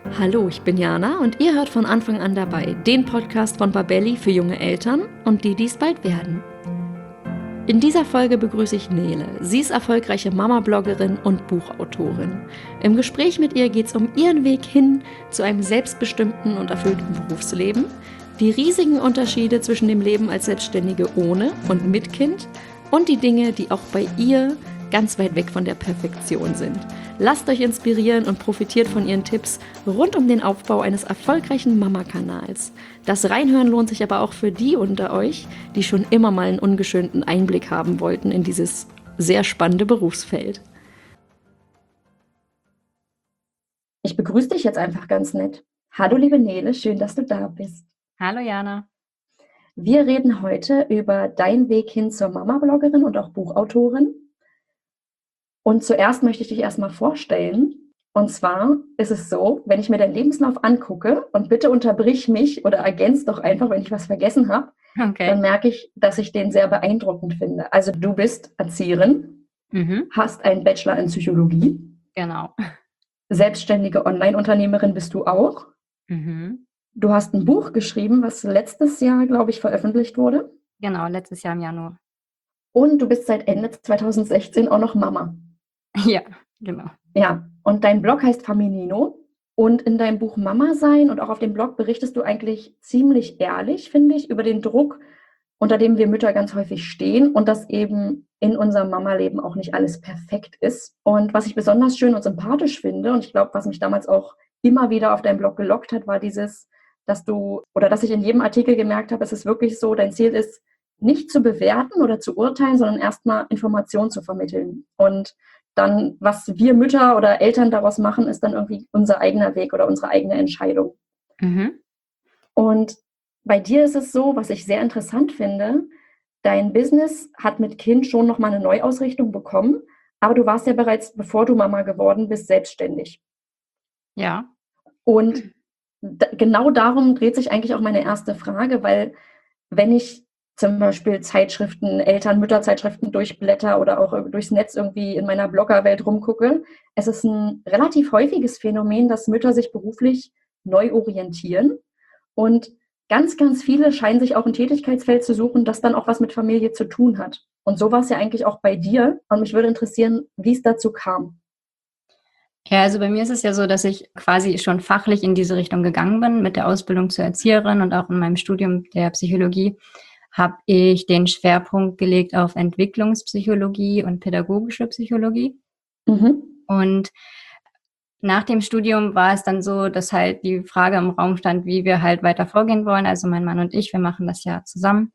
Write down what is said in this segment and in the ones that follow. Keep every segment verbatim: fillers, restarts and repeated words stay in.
Hallo, ich bin Jana und ihr hört von Anfang an dabei den Podcast von Babelli für junge Eltern und die, die es bald werden. In dieser Folge begrüße ich Nele. Sie ist erfolgreiche Mama-Bloggerin und Buchautorin. Im Gespräch mit ihr geht es um ihren Weg hin zu einem selbstbestimmten und erfüllten Berufsleben, die riesigen Unterschiede zwischen dem Leben als Selbstständige ohne und mit Kind und die Dinge, die auch bei ihr ganz weit weg von der Perfektion sind. Lasst euch inspirieren und profitiert von ihren Tipps rund um den Aufbau eines erfolgreichen Mama-Kanals. Das Reinhören lohnt sich aber auch für die unter euch, die schon immer mal einen ungeschönten Einblick haben wollten in dieses sehr spannende Berufsfeld. Ich begrüße dich jetzt einfach ganz nett. Hallo liebe Nele, schön, dass du da bist. Hallo Jana. Wir reden heute über deinen Weg hin zur Mama-Bloggerin und auch Buchautorin. Und zuerst möchte ich dich erstmal vorstellen. Und zwar ist es so, wenn ich mir deinen Lebenslauf angucke, und bitte unterbrich mich oder ergänz doch einfach, wenn ich was vergessen habe, Okay. dann merke ich, dass ich den sehr beeindruckend finde. Also du bist Erzieherin, Mhm. hast einen Bachelor in Psychologie. Genau. Selbstständige Online-Unternehmerin bist du auch. Mhm. Du hast ein Buch geschrieben, was letztes Jahr, glaube ich, veröffentlicht wurde. Genau, letztes Jahr im Januar. Und du bist seit Ende zwanzig sechzehn auch noch Mama. Ja, genau. Ja, und dein Blog heißt Faminino. Und in deinem Buch Mama sein und auch auf dem Blog berichtest du eigentlich ziemlich ehrlich, finde ich, über den Druck, unter dem wir Mütter ganz häufig stehen und dass eben in unserem Mama-Leben auch nicht alles perfekt ist. Und was ich besonders schön und sympathisch finde, und ich glaube, was mich damals auch immer wieder auf deinem Blog gelockt hat, war dieses, dass du, oder dass ich in jedem Artikel gemerkt habe, es ist wirklich so, dein Ziel ist, nicht zu bewerten oder zu urteilen, sondern erstmal Informationen zu vermitteln. Und dann, was wir Mütter oder Eltern daraus machen, ist dann irgendwie unser eigener Weg oder unsere eigene Entscheidung. Mhm. Und bei dir ist es so, was ich sehr interessant finde, dein Business hat mit Kind schon nochmal eine Neuausrichtung bekommen, aber du warst ja bereits, bevor du Mama geworden bist, selbstständig. Ja. Und d- genau darum dreht sich eigentlich auch meine erste Frage, weil wenn ich zum Beispiel Zeitschriften, Eltern-, Mütterzeitschriften durchblätter oder auch durchs Netz irgendwie in meiner Bloggerwelt rumgucke, es ist ein relativ häufiges Phänomen, dass Mütter sich beruflich neu orientieren und ganz, ganz viele scheinen sich auch ein Tätigkeitsfeld zu suchen, das dann auch was mit Familie zu tun hat. Und so war es ja eigentlich auch bei dir. Und mich würde interessieren, wie es dazu kam. Ja, also bei mir ist es ja so, dass ich quasi schon fachlich in diese Richtung gegangen bin mit der Ausbildung zur Erzieherin und auch in meinem Studium der Psychologie habe ich den Schwerpunkt gelegt auf Entwicklungspsychologie und pädagogische Psychologie. Mhm. Und nach dem Studium war es dann so, dass halt die Frage im Raum stand, wie wir halt weiter vorgehen wollen. Also mein Mann und ich, wir machen das ja zusammen.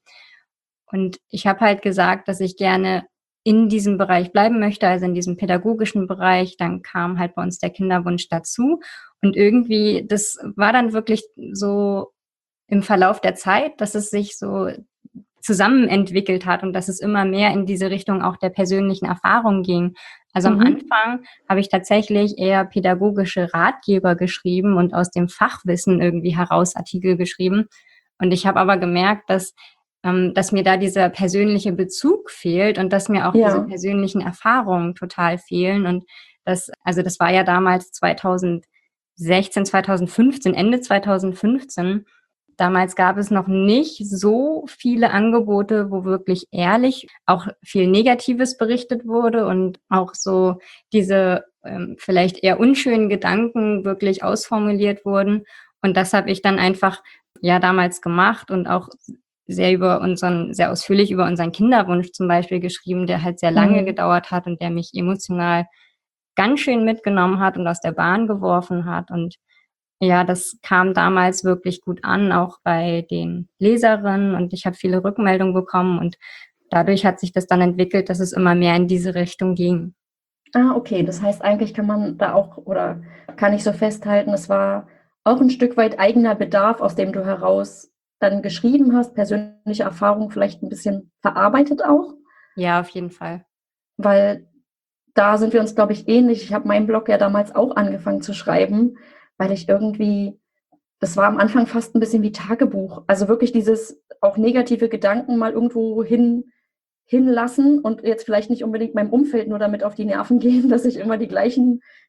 Und ich habe halt gesagt, dass ich gerne in diesem Bereich bleiben möchte, also in diesem pädagogischen Bereich. Dann kam halt bei uns der Kinderwunsch dazu. Und irgendwie, das war dann wirklich so im Verlauf der Zeit, dass es sich so zusammen entwickelt hat und dass es immer mehr in diese Richtung auch der persönlichen Erfahrung ging. Also am Mhm. Anfang habe ich tatsächlich eher pädagogische Ratgeber geschrieben und aus dem Fachwissen irgendwie heraus Artikel geschrieben. Und ich habe aber gemerkt, dass ähm, dass mir da dieser persönliche Bezug fehlt und dass mir auch Ja. diese persönlichen Erfahrungen total fehlen. Und das, also das war ja damals zweitausendsechzehn, zweitausendfünfzehn, Ende zweitausendfünfzehn. Damals gab es noch nicht so viele Angebote, wo wirklich ehrlich auch viel Negatives berichtet wurde und auch so diese ähm, vielleicht eher unschönen Gedanken wirklich ausformuliert wurden. Und das habe ich dann einfach ja damals gemacht und auch sehr über unseren, sehr ausführlich über unseren Kinderwunsch zum Beispiel geschrieben, der halt sehr lange Mhm. gedauert hat und der mich emotional ganz schön mitgenommen hat und aus der Bahn geworfen hat. Und ja, das kam damals wirklich gut an, auch bei den Leserinnen, und ich habe viele Rückmeldungen bekommen und dadurch hat sich das dann entwickelt, dass es immer mehr in diese Richtung ging. Ah, okay. Das heißt, eigentlich kann man da auch oder kann ich so festhalten, es war auch ein Stück weit eigener Bedarf, aus dem du heraus dann geschrieben hast, persönliche Erfahrung vielleicht ein bisschen verarbeitet auch, Ja, auf jeden Fall. weil da sind wir uns, glaube ich, ähnlich. Ich habe meinen Blog ja damals auch angefangen zu schreiben, weil ich irgendwie das war am Anfang fast ein bisschen wie Tagebuch. Also wirklich dieses auch negative Gedanken mal irgendwo hin hinlassen und jetzt vielleicht nicht unbedingt meinem Umfeld nur damit auf die Nerven gehen, dass ich immer die gleichen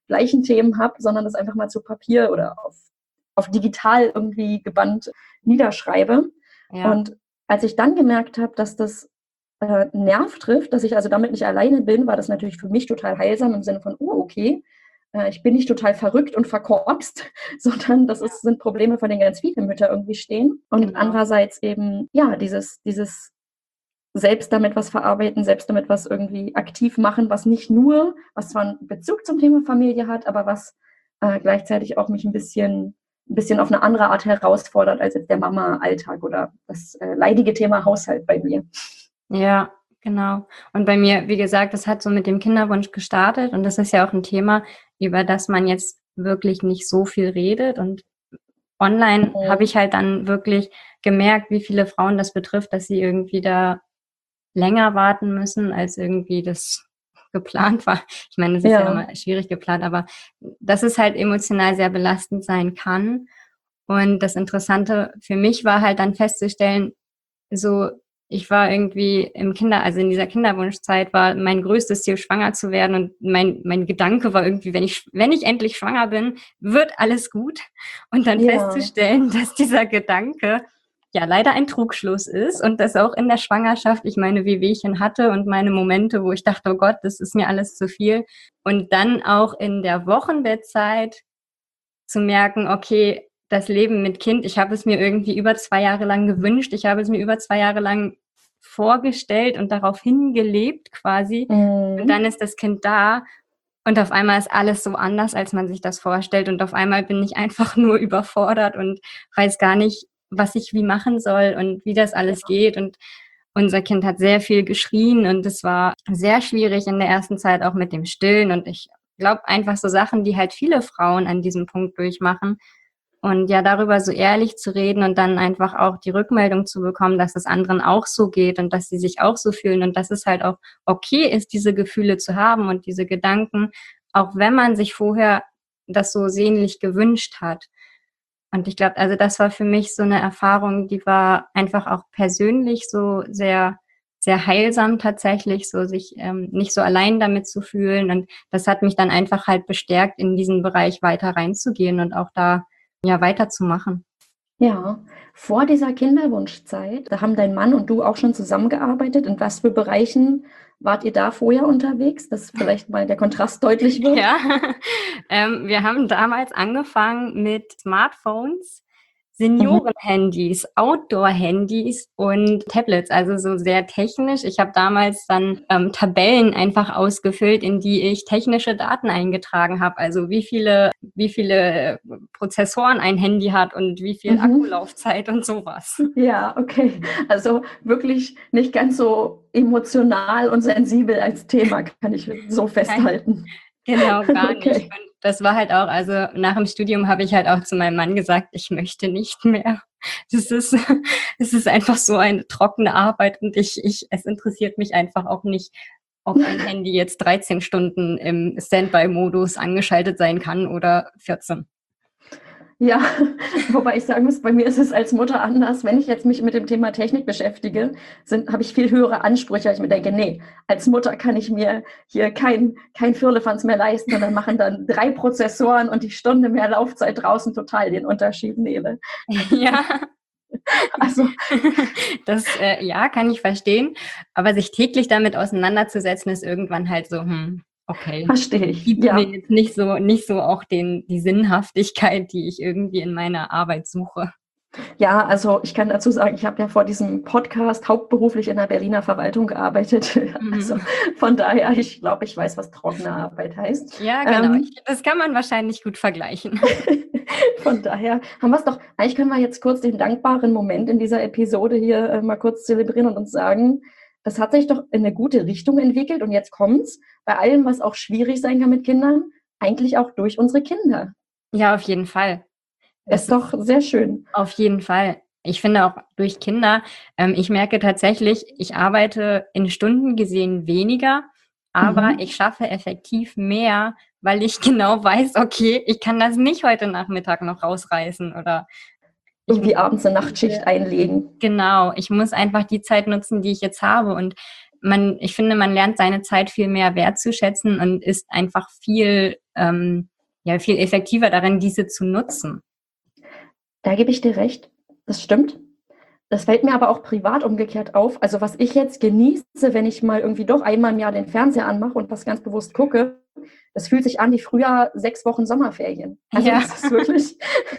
gleichen Themen habe, sondern das einfach mal zu Papier oder auf, auf digital irgendwie gebannt niederschreibe. Ja. Und als ich dann gemerkt habe, dass das äh, Nerv trifft, dass ich also damit nicht alleine bin, war das natürlich für mich total heilsam im Sinne von, oh, okay, äh, ich bin nicht total verrückt und verkorkst, sondern das ist, sind Probleme, vor denen ganz viele Mütter irgendwie stehen. Und genau. Andererseits eben, ja, dieses, dieses selbst damit was verarbeiten, selbst damit was irgendwie aktiv machen, was nicht nur, was zwar einen Bezug zum Thema Familie hat, aber was äh, gleichzeitig auch mich ein bisschen, ein bisschen auf eine andere Art herausfordert als jetzt der Mama-Alltag oder das äh, leidige Thema Haushalt bei mir. Ja, genau. Und bei mir, wie gesagt, das hat so mit dem Kinderwunsch gestartet und das ist ja auch ein Thema, über das man jetzt wirklich nicht so viel redet und online mhm. habe ich halt dann wirklich gemerkt, wie viele Frauen das betrifft, dass sie irgendwie da länger warten müssen, als irgendwie das geplant war. Ich meine, das ist ja, ja immer schwierig geplant, aber dass es halt emotional sehr belastend sein kann. Und das Interessante für mich war halt dann festzustellen, so, ich war irgendwie im Kinder, also in dieser Kinderwunschzeit war mein größtes Ziel, schwanger zu werden. Und mein, mein Gedanke war irgendwie, wenn ich, wenn ich endlich schwanger bin, wird alles gut. Und dann ja. festzustellen, dass dieser Gedanke ja leider ein Trugschluss ist und dass auch in der Schwangerschaft ich meine Wehwehchen hatte und meine Momente, wo ich dachte, oh Gott, das ist mir alles zu viel. Und dann auch in der Wochenbettzeit zu merken, okay, das Leben mit Kind, ich habe es mir irgendwie über zwei Jahre lang gewünscht, ich habe es mir über zwei Jahre lang vorgestellt und darauf hingelebt quasi. Mhm. Und dann ist das Kind da und auf einmal ist alles so anders, als man sich das vorstellt. Und auf einmal bin ich einfach nur überfordert und weiß gar nicht, was ich wie machen soll und wie das alles geht. Und unser Kind hat sehr viel geschrien und es war sehr schwierig in der ersten Zeit auch mit dem Stillen. Und ich glaube einfach so Sachen, die halt viele Frauen an diesem Punkt durchmachen. Und ja, darüber so ehrlich zu reden und dann einfach auch die Rückmeldung zu bekommen, dass es anderen auch so geht und dass sie sich auch so fühlen und dass es halt auch okay ist, diese Gefühle zu haben und diese Gedanken, auch wenn man sich vorher das so sehnlich gewünscht hat. Und ich glaube, also das war für mich so eine Erfahrung, die war einfach auch persönlich so sehr, sehr heilsam tatsächlich, so sich ähm, nicht so allein damit zu fühlen. Und das hat mich dann einfach halt bestärkt, in diesen Bereich weiter reinzugehen und auch da ja weiterzumachen. Ja, vor dieser Kinderwunschzeit, da haben dein Mann und du auch schon zusammengearbeitet. In was für Bereichen wart ihr da vorher unterwegs, dass vielleicht mal der Kontrast deutlich wird? Ja, ähm, wir haben damals angefangen mit Smartphones, Senioren-Handys, Outdoor-Handys und Tablets, also so sehr technisch. Ich habe damals dann ähm, Tabellen einfach ausgefüllt, in die ich technische Daten eingetragen habe. Also wie viele, wie viele Prozessoren ein Handy hat und wie viel mhm. Akkulaufzeit und sowas. Ja, okay. Also wirklich nicht ganz so emotional und sensibel als Thema, kann ich so festhalten. Genau, gar okay. nicht. Und das war halt auch, also nach dem Studium habe ich halt auch zu meinem Mann gesagt, ich möchte nicht mehr. Das ist, es ist einfach so eine trockene Arbeit und ich, ich, es interessiert mich einfach auch nicht, ob ein Handy jetzt dreizehn Stunden im Standby-Modus angeschaltet sein kann oder vierzehn. Ja, wobei ich sagen muss, bei mir ist es als Mutter anders. Wenn ich jetzt mich mit dem Thema Technik beschäftige, sind, habe ich viel höhere Ansprüche. Ich mir denke, nee, als Mutter kann ich mir hier kein, kein Firlefanz mehr leisten. Und dann machen dann drei Prozessoren und die Stunde mehr Laufzeit draußen total den Unterschied, Nele. Ja, also das, äh, ja, kann ich verstehen. Aber sich täglich damit auseinanderzusetzen, ist irgendwann halt so, hm, okay. Verstehe ich. Gibt ja. mir jetzt nicht so, nicht so auch den, die Sinnhaftigkeit, die ich irgendwie in meiner Arbeit suche. Ja, also ich kann dazu sagen, ich habe ja vor diesem Podcast hauptberuflich in der Berliner Verwaltung gearbeitet. Mhm. Also von daher, ich glaube, ich weiß, was trockene Arbeit heißt. Ja, genau. Ähm, das kann man wahrscheinlich gut vergleichen. Von daher haben wir es doch, eigentlich können wir jetzt kurz den dankbaren Moment in dieser Episode hier äh, mal kurz zelebrieren und uns sagen, das hat sich doch in eine gute Richtung entwickelt und jetzt kommt's, bei allem, was auch schwierig sein kann mit Kindern, eigentlich auch durch unsere Kinder. Ja, auf jeden Fall. Das ist doch sehr schön. Auf jeden Fall. Ich finde auch durch Kinder, ähm, ich merke tatsächlich, ich arbeite in Stunden gesehen weniger, aber mhm. ich schaffe effektiv mehr, weil ich genau weiß, okay, ich kann das nicht heute Nachmittag noch rausreißen oder irgendwie abends eine Nachtschicht einlegen. Genau, ich muss einfach die Zeit nutzen, die ich jetzt habe und man, ich finde, man lernt seine Zeit viel mehr wertzuschätzen und ist einfach viel, ähm, ja, viel effektiver darin, diese zu nutzen. Da gebe ich dir recht. Das stimmt. Das fällt mir aber auch privat umgekehrt auf. Also was ich jetzt genieße, wenn ich mal irgendwie doch einmal im Jahr den Fernseher anmache und was ganz bewusst gucke, das fühlt sich an wie früher sechs Wochen Sommerferien. Also Ja. das ist wirklich,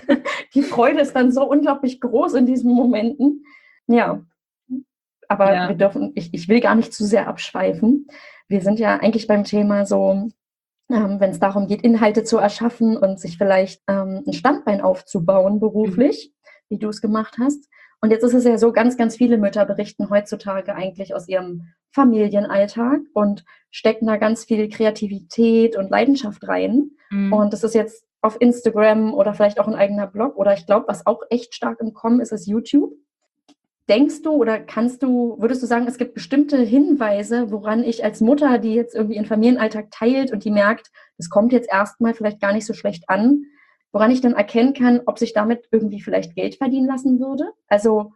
die Freude ist dann so unglaublich groß in diesen Momenten. Ja, aber Ja. wir dürfen, ich, ich will gar nicht zu sehr abschweifen. Wir sind ja eigentlich beim Thema so, ähm, wenn es darum geht, Inhalte zu erschaffen und sich vielleicht ähm, ein Standbein aufzubauen beruflich, mhm. wie du es gemacht hast. Und jetzt ist es ja so, ganz, ganz viele Mütter berichten heutzutage eigentlich aus ihrem Familienalltag und stecken da ganz viel Kreativität und Leidenschaft rein. Mhm. Und das ist jetzt auf Instagram oder vielleicht auch ein eigener Blog oder ich glaube, was auch echt stark im Kommen ist, ist YouTube. Denkst du oder kannst du, würdest du sagen, es gibt bestimmte Hinweise, woran ich als Mutter, die jetzt irgendwie ihren Familienalltag teilt und die merkt, das kommt jetzt erstmal vielleicht gar nicht so schlecht an, woran ich dann erkennen kann, ob sich damit irgendwie vielleicht Geld verdienen lassen würde? Also,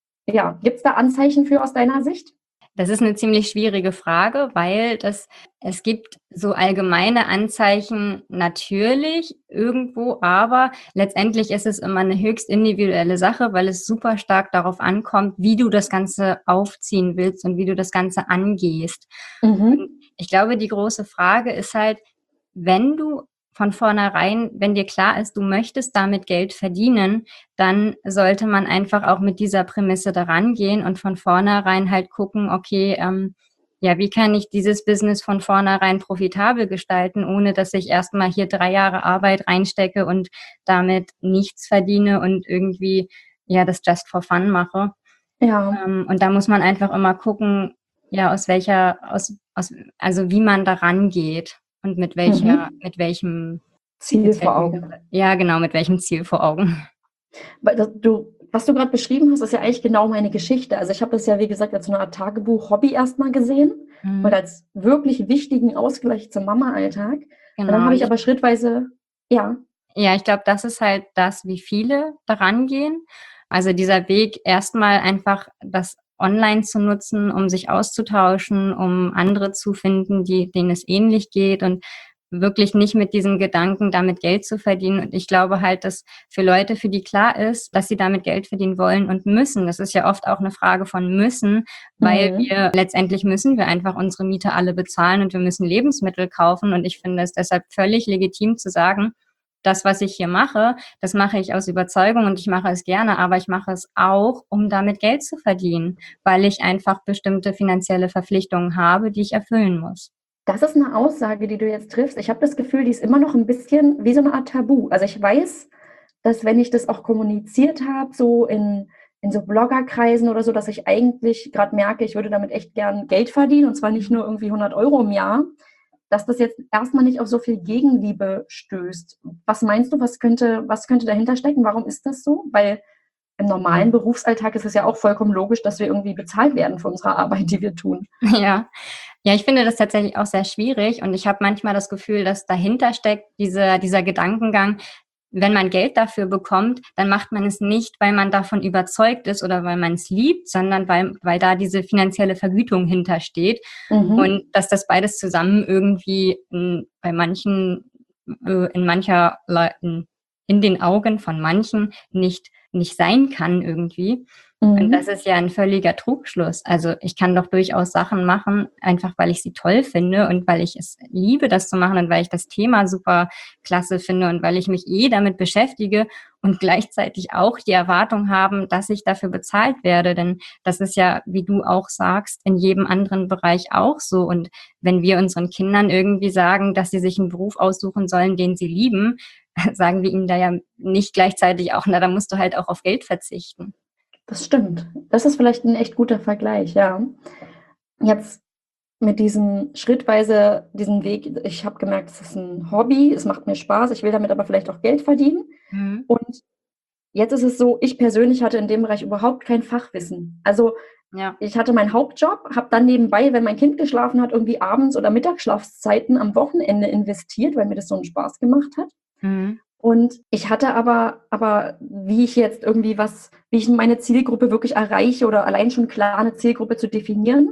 ja, gibt es da Anzeichen für aus deiner Sicht? Das ist eine ziemlich schwierige Frage, weil das, es gibt so allgemeine Anzeichen natürlich irgendwo, aber letztendlich ist es immer eine höchst individuelle Sache, weil es super stark darauf ankommt, wie du das Ganze aufziehen willst und wie du das Ganze angehst. Mhm. Und ich glaube, die große Frage ist halt, wenn du von vornherein, wenn dir klar ist, du möchtest damit Geld verdienen, dann sollte man einfach auch mit dieser Prämisse daran gehen und von vornherein halt gucken, okay, ähm, ja, wie kann ich dieses Business von vornherein profitabel gestalten, ohne dass ich erstmal hier drei Jahre Arbeit reinstecke und damit nichts verdiene und irgendwie, ja, das just for fun mache. Ja. Ähm, und da muss man einfach immer gucken, ja, aus welcher, aus, aus, also wie man daran geht. Und mit welcher, mhm. mit welchem Ziel vor Augen. Ja, genau, mit welchem Ziel vor Augen. Weil das, du, was du gerade beschrieben hast, ist ja eigentlich genau meine Geschichte. Also ich habe das ja, wie gesagt, als so eine Art Tagebuch-Hobby erstmal gesehen mhm. und als wirklich wichtigen Ausgleich zum Mama-Alltag. Genau. Und dann habe ich aber schrittweise, ja. Ja, ich glaube, das ist halt das, wie viele daran gehen. Also dieser Weg, erstmal einfach das online zu nutzen, um sich auszutauschen, um andere zu finden, die, denen es ähnlich geht und wirklich nicht mit diesem Gedanken, damit Geld zu verdienen. Und ich glaube halt, dass für Leute, für die klar ist, dass sie damit Geld verdienen wollen und müssen, das ist ja oft auch eine Frage von müssen, weil mhm. wir letztendlich müssen wir einfach unsere Miete alle bezahlen und wir müssen Lebensmittel kaufen. Und ich finde es deshalb völlig legitim zu sagen, das, was ich hier mache, das mache ich aus Überzeugung und ich mache es gerne, aber ich mache es auch, um damit Geld zu verdienen, weil ich einfach bestimmte finanzielle Verpflichtungen habe, die ich erfüllen muss. Das ist eine Aussage, die du jetzt triffst. Ich habe das Gefühl, die ist immer noch ein bisschen wie so eine Art Tabu. Also ich weiß, dass wenn ich das auch kommuniziert habe, so in, in so Bloggerkreisen oder so, dass ich eigentlich gerade merke, ich würde damit echt gern Geld verdienen und zwar nicht nur irgendwie hundert Euro im Jahr, dass das jetzt erstmal nicht auf so viel Gegenliebe stößt. Was meinst du, was könnte, was könnte dahinter stecken? Warum ist das so? Weil im normalen Berufsalltag ist es ja auch vollkommen logisch, dass wir irgendwie bezahlt werden für unsere Arbeit, die wir tun. Ja, ja, ich finde das tatsächlich auch sehr schwierig und ich habe manchmal das Gefühl, dass dahinter steckt diese, dieser Gedankengang, wenn man Geld dafür bekommt, dann macht man es nicht, weil man davon überzeugt ist oder weil man es liebt, sondern weil, weil da diese finanzielle Vergütung hintersteht. Mhm. Und dass das beides zusammen irgendwie in, bei manchen, in mancher Leuten, in den Augen von manchen nicht, nicht sein kann irgendwie. Mhm. Und das ist ja ein völliger Trugschluss. Also ich kann doch durchaus Sachen machen, einfach weil ich sie toll finde und weil ich es liebe, das zu machen und weil ich das Thema super klasse finde und weil ich mich eh damit beschäftige und gleichzeitig auch die Erwartung haben, dass ich dafür bezahlt werde. Denn das ist ja, wie du auch sagst, in jedem anderen Bereich auch so. Und wenn wir unseren Kindern irgendwie sagen, dass sie sich einen Beruf aussuchen sollen, den sie lieben, sagen wir ihnen da ja nicht gleichzeitig auch, na, da musst du halt auch auf Geld verzichten. Das stimmt. Das ist vielleicht ein echt guter Vergleich, ja. Jetzt mit diesem schrittweise, diesen Weg, ich habe gemerkt, es ist ein Hobby, es macht mir Spaß, ich will damit aber vielleicht auch Geld verdienen. Mhm. Und jetzt ist es so, ich persönlich hatte in dem Bereich überhaupt kein Fachwissen. Also ja. Ich hatte meinen Hauptjob, habe dann nebenbei, wenn mein Kind geschlafen hat, irgendwie abends oder Mittagsschlafszeiten am Wochenende investiert, weil mir das so einen Spaß gemacht hat. Mhm. Und ich hatte aber, aber wie ich jetzt irgendwie was, wie ich meine Zielgruppe wirklich erreiche oder allein schon klar eine Zielgruppe zu definieren,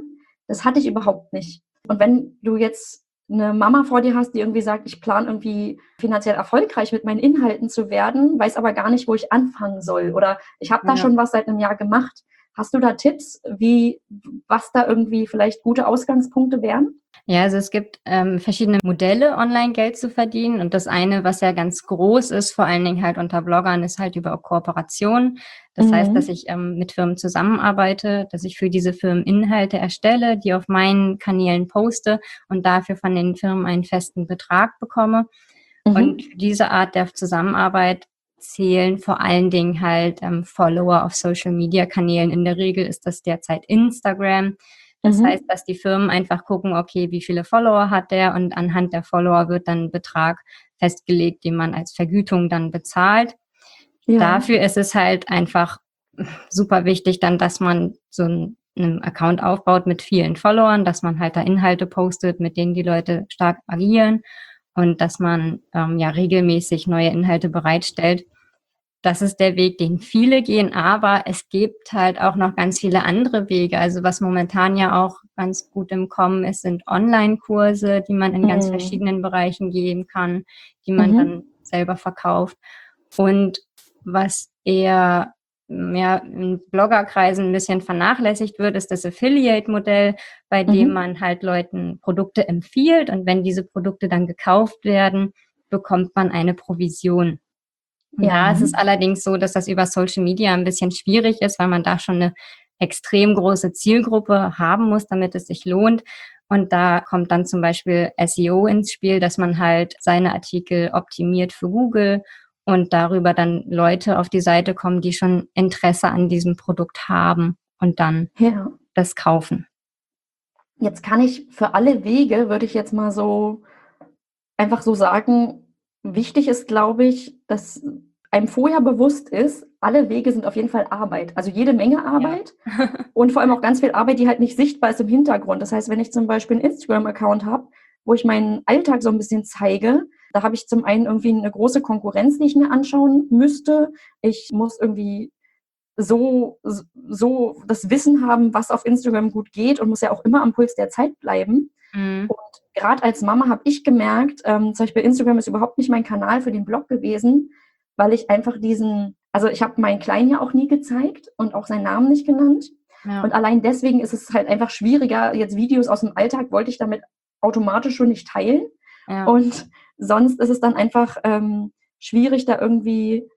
das hatte ich überhaupt nicht. Und wenn du jetzt eine Mama vor dir hast, die irgendwie sagt, ich plane irgendwie finanziell erfolgreich mit meinen Inhalten zu werden, weiß aber gar nicht, wo ich anfangen soll. Oder ich habe da Ja. schon was seit einem Jahr gemacht. Hast du da Tipps, wie, was da irgendwie vielleicht gute Ausgangspunkte wären? Ja, also es gibt ähm, verschiedene Modelle, online Geld zu verdienen. Und das eine, was ja ganz groß ist, vor allen Dingen halt unter Bloggern, ist halt über Kooperation. Das Mhm. heißt, dass ich ähm, mit Firmen zusammenarbeite, dass ich für diese Firmen Inhalte erstelle, die auf meinen Kanälen poste und dafür von den Firmen einen festen Betrag bekomme. Mhm. Und für diese Art der Zusammenarbeit zählen vor allen Dingen halt ähm, Follower auf Social-Media-Kanälen. In der Regel ist das derzeit Instagram. Das Mhm. heißt, dass die Firmen einfach gucken, okay, wie viele Follower hat der, und anhand der Follower wird dann ein Betrag festgelegt, den man als Vergütung dann bezahlt. Ja. Dafür ist es halt einfach super wichtig dann, dass man so einen, einen Account aufbaut mit vielen Followern, dass man halt da Inhalte postet, mit denen die Leute stark agieren, und dass man ähm, ja regelmäßig neue Inhalte bereitstellt. Das ist der Weg, den viele gehen, aber es gibt halt auch noch ganz viele andere Wege. Also was momentan ja auch ganz gut im Kommen ist, sind Online-Kurse, die man in ganz Mhm. verschiedenen Bereichen geben kann, die man Mhm. dann selber verkauft. Und was eher ja, in Bloggerkreisen ein bisschen vernachlässigt wird, ist das Affiliate-Modell, bei dem Mhm. man halt Leuten Produkte empfiehlt, und wenn diese Produkte dann gekauft werden, bekommt man eine Provision. Und da Ja. ist es allerdings so, dass das über Social Media ein bisschen schwierig ist, weil man da schon eine extrem große Zielgruppe haben muss, damit es sich lohnt. Und da kommt dann zum Beispiel S E O ins Spiel, dass man halt seine Artikel optimiert für Google und darüber dann Leute auf die Seite kommen, die schon Interesse an diesem Produkt haben und dann Ja. das kaufen. Jetzt kann ich für alle Wege, würde ich jetzt mal so einfach so sagen, wichtig ist, glaube ich, dass einem vorher bewusst ist, alle Wege sind auf jeden Fall Arbeit. Also jede Menge Arbeit Ja. und vor allem auch ganz viel Arbeit, die halt nicht sichtbar ist im Hintergrund. Das heißt, wenn ich zum Beispiel einen Instagram-Account habe, wo ich meinen Alltag so ein bisschen zeige, da habe ich zum einen irgendwie eine große Konkurrenz, die ich mir anschauen müsste. Ich muss irgendwie so, so das Wissen haben, was auf Instagram gut geht, und muss ja auch immer am Puls der Zeit bleiben. Mhm. Und gerade als Mama habe ich gemerkt, ähm, zum Beispiel Instagram ist überhaupt nicht mein Kanal für den Blog gewesen, weil ich einfach diesen, also ich habe meinen Kleinen ja auch nie gezeigt und auch seinen Namen nicht genannt. Ja. Und allein deswegen ist es halt einfach schwieriger. Jetzt Videos aus dem Alltag wollte ich damit automatisch schon nicht teilen. Ja. Und sonst ist es dann einfach ähm, schwierig, da irgendwie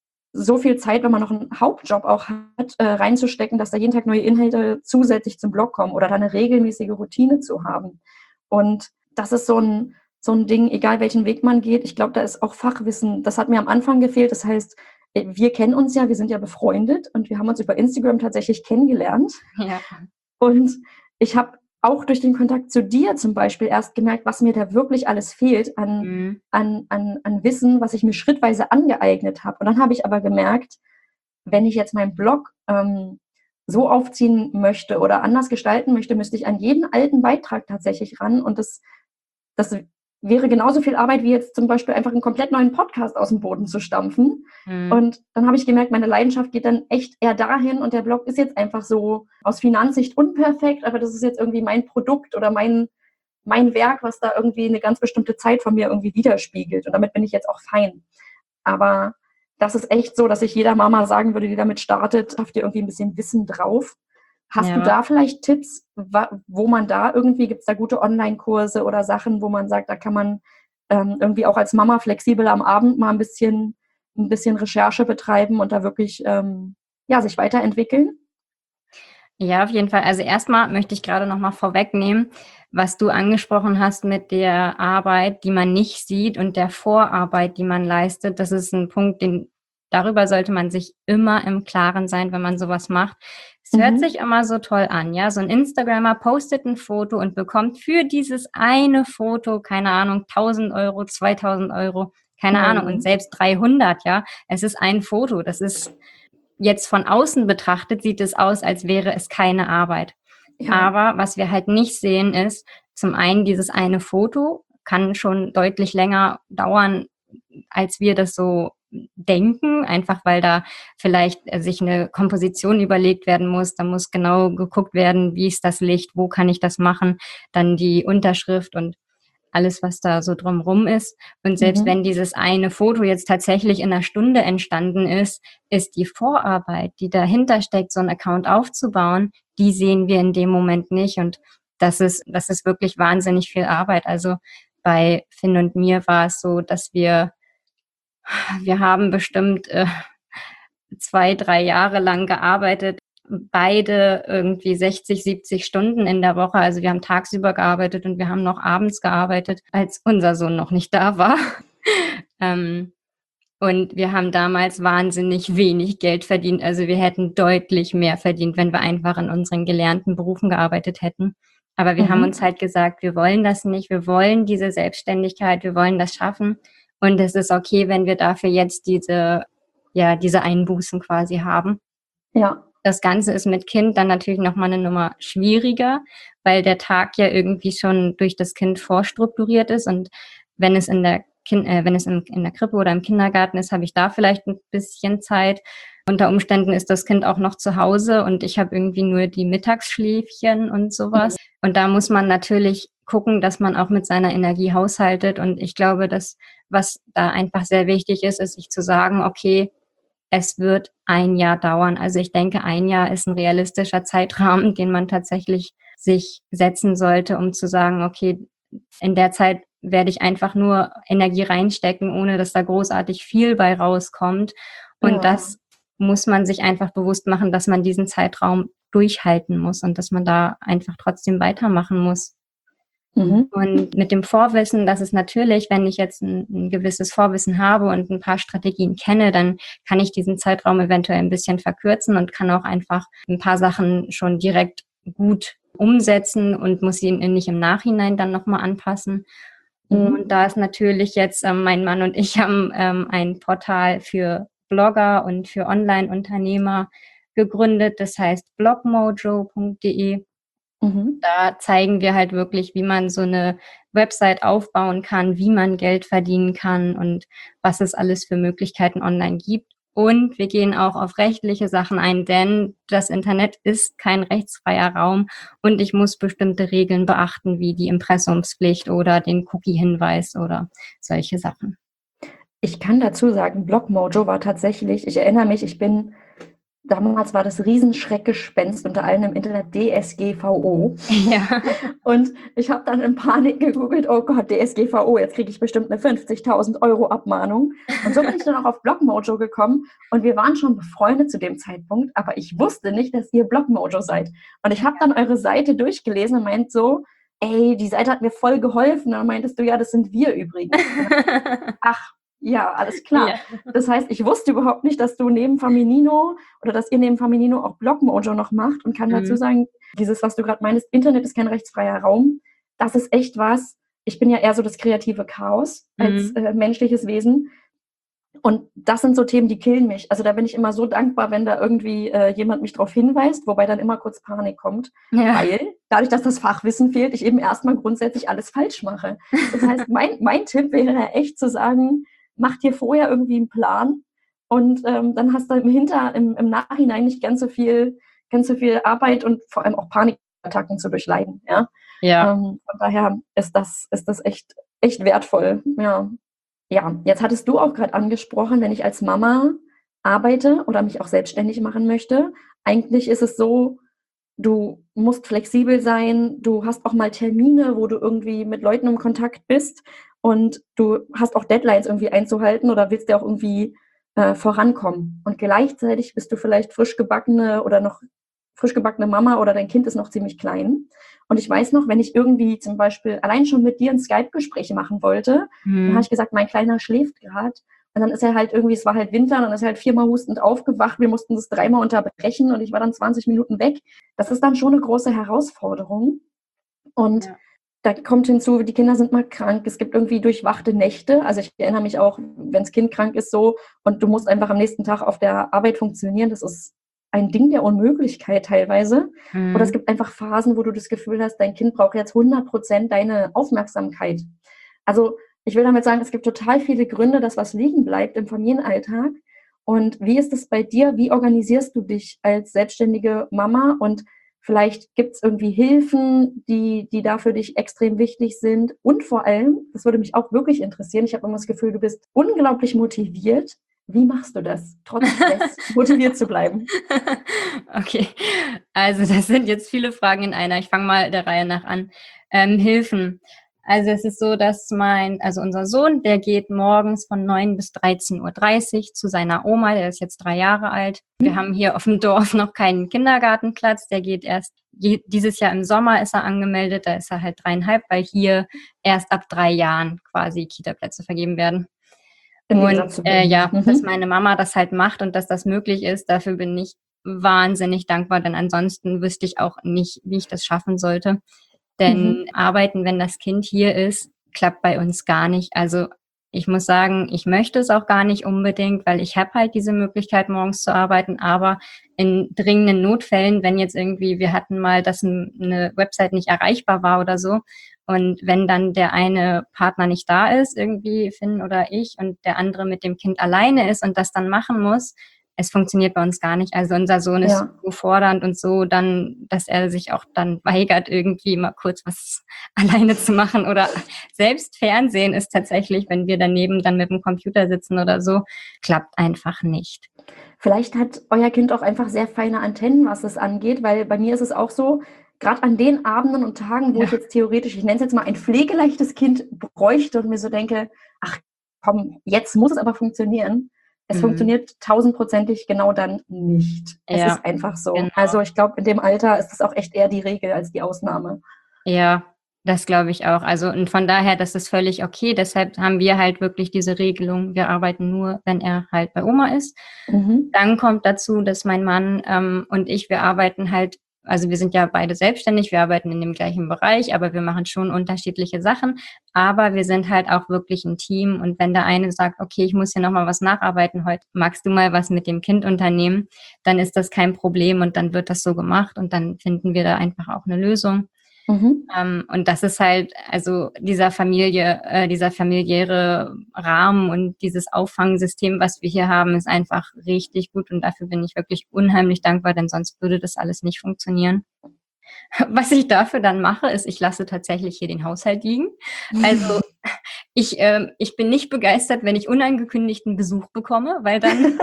so viel Zeit, wenn man noch einen Hauptjob auch hat, äh, reinzustecken, dass da jeden Tag neue Inhalte zusätzlich zum Blog kommen oder da eine regelmäßige Routine zu haben. Und das ist so ein, so ein Ding, egal welchen Weg man geht. Ich glaube, da ist auch Fachwissen, das hat mir am Anfang gefehlt. Das heißt, wir kennen uns ja, wir sind ja befreundet und wir haben uns über Instagram tatsächlich kennengelernt. Ja. Und ich habe auch durch den Kontakt zu dir zum Beispiel erst gemerkt, was mir da wirklich alles fehlt an, Mhm. an, an, an Wissen, was ich mir schrittweise angeeignet habe. Und dann habe ich aber gemerkt, wenn ich jetzt meinen Blog ähm, so aufziehen möchte oder anders gestalten möchte, müsste ich an jeden alten Beitrag tatsächlich ran. Und das, das wäre genauso viel Arbeit, wie jetzt zum Beispiel einfach einen komplett neuen Podcast aus dem Boden zu stampfen. Mhm. Und dann habe ich gemerkt, meine Leidenschaft geht dann echt eher dahin, und der Blog ist jetzt einfach so aus Finanzsicht unperfekt, aber das ist jetzt irgendwie mein Produkt oder mein, mein Werk, was da irgendwie eine ganz bestimmte Zeit von mir irgendwie widerspiegelt. Und damit bin ich jetzt auch fein. Aber das ist echt so, dass ich jeder Mama sagen würde, die damit startet, habt ihr irgendwie ein bisschen Wissen drauf. Hast Ja. du da vielleicht Tipps, wo man da irgendwie, gibt es da gute Online-Kurse oder Sachen, wo man sagt, da kann man ähm, irgendwie auch als Mama flexibel am Abend mal ein bisschen, ein bisschen Recherche betreiben und da wirklich ähm, ja, sich weiterentwickeln? Ja, auf jeden Fall. Also erstmal möchte ich gerade noch mal vorwegnehmen, was du angesprochen hast mit der Arbeit, die man nicht sieht, und der Vorarbeit, die man leistet. Das ist ein Punkt, den darüber sollte man sich immer im Klaren sein, wenn man sowas macht. Es hört Mhm. sich immer so toll an, ja. So ein Instagrammer postet ein Foto und bekommt für dieses eine Foto, keine Ahnung, tausend Euro, zweitausend Euro, keine Mhm. Ahnung, und selbst dreihundert, ja. Es ist ein Foto. Das ist jetzt von außen betrachtet, sieht es aus, als wäre es keine Arbeit. Ja. Aber was wir halt nicht sehen, ist zum einen, dieses eine Foto kann schon deutlich länger dauern, als wir das so denken, einfach weil da vielleicht sich eine Komposition überlegt werden muss. Da muss genau geguckt werden, wie ist das Licht, wo kann ich das machen, dann die Unterschrift und alles, was da so drumrum ist. Und selbst Mhm. wenn dieses eine Foto jetzt tatsächlich in einer Stunde entstanden ist, ist die Vorarbeit, die dahinter steckt, so einen Account aufzubauen, die sehen wir in dem Moment nicht. Und das ist, das ist wirklich wahnsinnig viel Arbeit. Also bei Finn und mir war es so, dass wir, wir haben bestimmt äh, zwei, drei Jahre lang gearbeitet, beide irgendwie sechzig, siebzig Stunden in der Woche. Also wir haben tagsüber gearbeitet und wir haben noch abends gearbeitet, als unser Sohn noch nicht da war. ähm, und wir haben damals wahnsinnig wenig Geld verdient. Also wir hätten deutlich mehr verdient, wenn wir einfach in unseren gelernten Berufen gearbeitet hätten. Aber wir Mhm. haben uns halt gesagt, wir wollen das nicht. Wir wollen diese Selbstständigkeit. Wir wollen das schaffen. Und es ist okay, wenn wir dafür jetzt diese, ja, diese Einbußen quasi haben. Ja. Das Ganze ist mit Kind dann natürlich nochmal eine Nummer schwieriger, weil der Tag ja irgendwie schon durch das Kind vorstrukturiert ist. Und wenn es in der Kind, äh, wenn es in, in der Krippe oder im Kindergarten ist, habe ich da vielleicht ein bisschen Zeit. Unter Umständen ist das Kind auch noch zu Hause und ich habe irgendwie nur die Mittagsschläfchen und sowas. Und da muss man natürlich gucken, dass man auch mit seiner Energie haushaltet. Und ich glaube, dass was da einfach sehr wichtig ist, ist sich zu sagen, okay, es wird ein Jahr dauern. Also ich denke, ein Jahr ist ein realistischer Zeitrahmen, den man tatsächlich sich setzen sollte, um zu sagen, okay, in der Zeit werde ich einfach nur Energie reinstecken, ohne dass da großartig viel bei rauskommt. Und Ja. das muss man sich einfach bewusst machen, dass man diesen Zeitraum durchhalten muss und dass man da einfach trotzdem weitermachen muss. Mhm. Und mit dem Vorwissen, dass es natürlich, wenn ich jetzt ein, ein gewisses Vorwissen habe und ein paar Strategien kenne, dann kann ich diesen Zeitraum eventuell ein bisschen verkürzen und kann auch einfach ein paar Sachen schon direkt gut umsetzen und muss sie nicht im Nachhinein dann nochmal anpassen. Mhm. Und da ist natürlich jetzt, ähm, mein Mann und ich haben ähm, ein Portal für Blogger und für Online-Unternehmer gegründet, das heißt blogmojo punkt de. Mhm. Da zeigen wir halt wirklich, wie man so eine Website aufbauen kann, wie man Geld verdienen kann und was es alles für Möglichkeiten online gibt. Und wir gehen auch auf rechtliche Sachen ein, denn das Internet ist kein rechtsfreier Raum und ich muss bestimmte Regeln beachten, wie die Impressumspflicht oder den Cookie-Hinweis oder solche Sachen. Ich kann dazu sagen, Blogmojo war tatsächlich, ich erinnere mich, ich bin, damals war das Riesenschreckgespenst unter allen im Internet D S G V O. Ja. Und ich habe dann in Panik gegoogelt, oh Gott, D S G V O, jetzt kriege ich bestimmt eine fünfzigtausend Euro Abmahnung. Und so bin ich dann auch auf Blogmojo gekommen und wir waren schon befreundet zu dem Zeitpunkt, aber ich wusste nicht, dass ihr Blogmojo seid. Und ich habe dann eure Seite durchgelesen und meint so, ey, die Seite hat mir voll geholfen. Und dann meintest du, ja, das sind wir übrigens. Ach, ja, alles klar. Ja. Das heißt, ich wusste überhaupt nicht, dass du neben Faminino oder dass ihr neben Faminino auch Blogmojo noch macht und kann Mhm. dazu sagen, dieses, was du gerade meinst, Internet ist kein rechtsfreier Raum, das ist echt was. Ich bin ja eher so das kreative Chaos als Mhm. äh, menschliches Wesen. Und das sind so Themen, die killen mich. Also da bin ich immer so dankbar, wenn da irgendwie äh, jemand mich drauf hinweist, wobei dann immer kurz Panik kommt, Ja. weil dadurch, dass das Fachwissen fehlt, ich eben erstmal grundsätzlich alles falsch mache. Das heißt, mein, mein Tipp wäre echt zu sagen, mach dir vorher irgendwie einen Plan und ähm, dann hast du im Hinter, im, im Nachhinein nicht ganz so viel, ganz so viel Arbeit und vor allem auch Panikattacken zu durchleiden. Ja? Ja. Ähm, von daher ist das, ist das echt, echt wertvoll. Ja. Ja, jetzt hattest du auch gerade angesprochen, wenn ich als Mama arbeite oder mich auch selbstständig machen möchte, eigentlich ist es so, du musst flexibel sein, du hast auch mal Termine, wo du irgendwie mit Leuten im Kontakt bist und du hast auch Deadlines irgendwie einzuhalten oder willst ja auch irgendwie äh, vorankommen. Und gleichzeitig bist du vielleicht frisch gebackene oder noch frisch gebackene Mama oder dein Kind ist noch ziemlich klein. Und ich weiß noch, wenn ich irgendwie zum Beispiel allein schon mit dir ein Skype-Gespräch machen wollte, Mhm. dann habe ich gesagt, mein Kleiner schläft gerade. Und dann ist er halt irgendwie, es war halt Winter, und dann ist er halt viermal hustend aufgewacht. Wir mussten das dreimal unterbrechen und ich war dann zwanzig Minuten weg. Das ist dann schon eine große Herausforderung. Und Ja. da kommt hinzu, die Kinder sind mal krank. Es gibt irgendwie durchwachte Nächte. Also ich erinnere mich auch, wenn das Kind krank ist so und du musst einfach am nächsten Tag auf der Arbeit funktionieren. Das ist ein Ding der Unmöglichkeit teilweise. Mhm. Oder es gibt einfach Phasen, wo du das Gefühl hast, dein Kind braucht jetzt hundert Prozent deine Aufmerksamkeit. Also ich will damit sagen, es gibt total viele Gründe, dass was liegen bleibt im Familienalltag. Und wie ist es bei dir? Wie organisierst du dich als selbstständige Mama? Und vielleicht gibt es irgendwie Hilfen, die, die da für dich extrem wichtig sind. Und vor allem, das würde mich auch wirklich interessieren, ich habe immer das Gefühl, du bist unglaublich motiviert. Wie machst du das, trotz Stress motiviert zu bleiben? Okay, also das sind jetzt viele Fragen in einer. Ich fange mal der Reihe nach an. Ähm, Hilfen. Also es ist so, dass mein, also unser Sohn, der geht morgens von neun bis dreizehn Uhr dreißig zu seiner Oma, der ist jetzt drei Jahre alt. Wir haben hier auf dem Dorf noch keinen Kindergartenplatz, der geht erst, dieses Jahr im Sommer ist er angemeldet, da ist er halt dreieinhalb, weil hier erst ab drei Jahren quasi Kita-Plätze vergeben werden. Und äh, ja, mhm. dass meine Mama das halt macht und dass das möglich ist, dafür bin ich wahnsinnig dankbar, denn ansonsten wüsste ich auch nicht, wie ich das schaffen sollte. Denn mhm. arbeiten, wenn das Kind hier ist, klappt bei uns gar nicht. Also ich muss sagen, ich möchte es auch gar nicht unbedingt, weil ich habe halt diese Möglichkeit, morgens zu arbeiten, aber in dringenden Notfällen, wenn jetzt irgendwie, wir hatten mal, dass eine Website nicht erreichbar war oder so, und wenn dann der eine Partner nicht da ist, irgendwie Finn oder ich, und der andere mit dem Kind alleine ist und das dann machen muss, es funktioniert bei uns gar nicht. Also unser Sohn ist ja so fordernd und so dann, dass er sich auch dann weigert, irgendwie mal kurz was alleine zu machen. Oder selbst Fernsehen ist tatsächlich, wenn wir daneben dann mit dem Computer sitzen oder so, klappt einfach nicht. Vielleicht hat euer Kind auch einfach sehr feine Antennen, was es angeht, weil bei mir ist es auch so, gerade an den Abenden und Tagen, wo ja. ich jetzt theoretisch, ich nenne es jetzt mal ein pflegeleichtes Kind bräuchte und mir so denke, ach komm, jetzt muss es aber funktionieren. Es mhm. funktioniert tausendprozentig genau dann nicht. Es ja, ist einfach so. Genau. Also ich glaube, in dem Alter ist das auch echt eher die Regel als die Ausnahme. Ja, das glaube ich auch. Also und von daher, das ist völlig okay. Deshalb haben wir halt wirklich diese Regelung. Wir arbeiten nur, wenn er halt bei Oma ist. Mhm. Dann kommt dazu, dass mein Mann ähm, und ich, wir arbeiten halt, also wir sind ja beide selbstständig, wir arbeiten in dem gleichen Bereich, aber wir machen schon unterschiedliche Sachen. Aber wir sind halt auch wirklich ein Team. Und wenn der eine sagt, okay, ich muss hier nochmal was nacharbeiten heute, magst du mal was mit dem Kind unternehmen, dann ist das kein Problem und dann wird das so gemacht und dann finden wir da einfach auch eine Lösung. Mhm. Ähm, und das ist halt, also dieser Familie, äh, dieser familiäre Rahmen und dieses Auffangsystem, was wir hier haben, ist einfach richtig gut und dafür bin ich wirklich unheimlich dankbar, denn sonst würde das alles nicht funktionieren. Was ich dafür dann mache, ist, ich lasse tatsächlich hier den Haushalt liegen. Also ich, äh, ich bin nicht begeistert, wenn ich unangekündigten Besuch bekomme, weil dann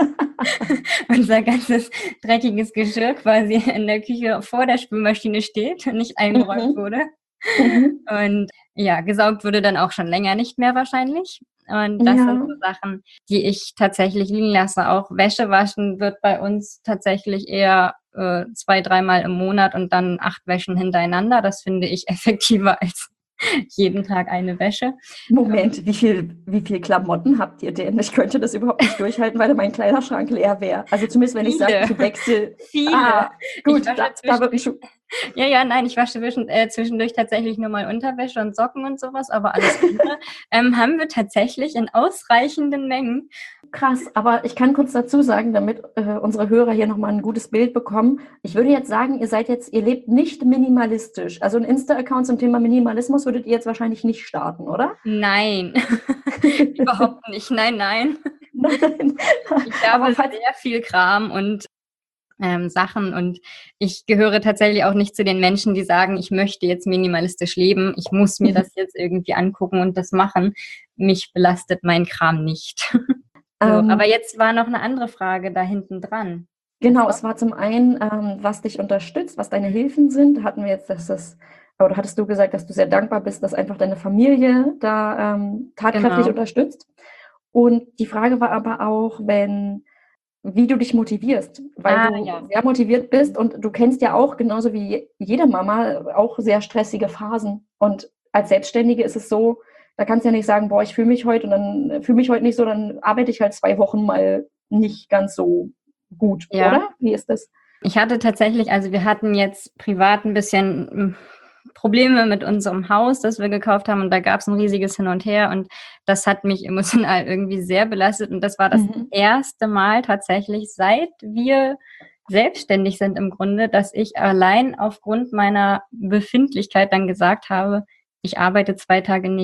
unser ganzes dreckiges Geschirr quasi in der Küche vor der Spülmaschine steht und nicht eingeräumt mhm. wurde. Mhm. Und ja, gesaugt wurde dann auch schon länger nicht mehr wahrscheinlich. Und das ja. sind so Sachen, die ich tatsächlich liegen lasse. Auch Wäsche waschen wird bei uns tatsächlich eher äh, zwei, dreimal im Monat und dann acht Wäschen hintereinander. Das finde ich effektiver als jeden Tag eine Wäsche. Moment, ähm, wie viel, wie viel Klamotten habt ihr denn? Ich könnte das überhaupt nicht durchhalten, weil mein Kleiderschrank leer wäre. Also zumindest, wenn viele. ich sage, ich wechsle. Viele. Ah, gut, da, da wird ein Schuh. Ja, ja, nein, ich wasche zwischen, äh, zwischendurch tatsächlich nur mal Unterwäsche und Socken und sowas, aber alles andere ähm, haben wir tatsächlich in ausreichenden Mengen. Krass, aber ich kann kurz dazu sagen, damit äh, unsere Hörer hier nochmal ein gutes Bild bekommen. Ich würde jetzt sagen, ihr seid jetzt, ihr lebt nicht minimalistisch. Also ein Insta-Account zum Thema Minimalismus würdet ihr jetzt wahrscheinlich nicht starten, oder? Nein, überhaupt nicht. Nein, nein. Nein. Ich habe sehr viel Kram und ähm, Sachen und ich gehöre tatsächlich auch nicht zu den Menschen, die sagen, ich möchte jetzt minimalistisch leben, ich muss mir das jetzt irgendwie angucken und das machen. Mich belastet mein Kram nicht. So, ähm, aber jetzt war noch eine andere Frage da hinten dran. Genau, es war zum einen, ähm, was dich unterstützt, was deine Hilfen sind. Da hatten wir jetzt, dass das, oder hattest du gesagt, dass du sehr dankbar bist, dass einfach deine Familie da ähm, tatkräftig genau. unterstützt. Und die Frage war aber auch, wenn, wie du dich motivierst, weil ah, du ja. sehr motiviert bist und du kennst ja auch, genauso wie jede Mama, auch sehr stressige Phasen. Und als Selbstständige ist es so, da kannst du ja nicht sagen, boah, ich fühle mich heute und dann fühle mich heute nicht so, dann arbeite ich halt zwei Wochen mal nicht ganz so gut, ja. oder? Wie ist das? Ich hatte tatsächlich, also wir hatten jetzt privat ein bisschen Probleme mit unserem Haus, das wir gekauft haben und da gab es ein riesiges Hin und Her und das hat mich emotional irgendwie sehr belastet und das war das mhm. erste Mal tatsächlich, seit wir selbstständig sind im Grunde, dass ich allein aufgrund meiner Befindlichkeit dann gesagt habe, ich arbeite zwei Tage nicht.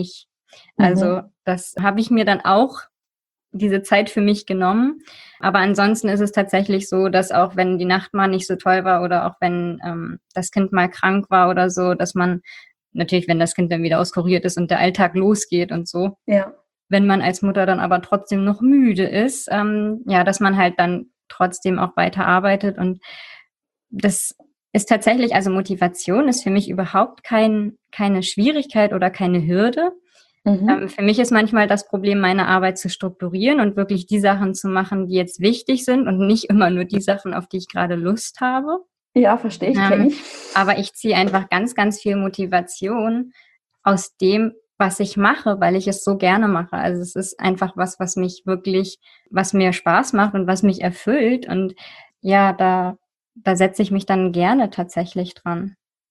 Also Mhm. das habe ich mir dann auch diese Zeit für mich genommen. Aber ansonsten ist es tatsächlich so, dass auch wenn die Nacht mal nicht so toll war oder auch wenn ähm, das Kind mal krank war oder so, dass man natürlich, wenn das Kind dann wieder auskuriert ist und der Alltag losgeht und so, Ja. wenn man als Mutter dann aber trotzdem noch müde ist, ähm, ja, dass man halt dann trotzdem auch weiter arbeitet. Und das ist tatsächlich, also Motivation ist für mich überhaupt kein, keine Schwierigkeit oder keine Hürde. Ähm, Mhm. für mich ist manchmal das Problem, meine Arbeit zu strukturieren und wirklich die Sachen zu machen, die jetzt wichtig sind und nicht immer nur die Sachen, auf die ich gerade Lust habe. Ja, verstehe ich, kenne Ähm, ich. aber ich ziehe einfach ganz, ganz viel Motivation aus dem, was ich mache, weil ich es so gerne mache. Also es ist einfach was, was mich wirklich, was mir Spaß macht und was mich erfüllt. Und ja, da, da setze ich mich dann gerne tatsächlich dran.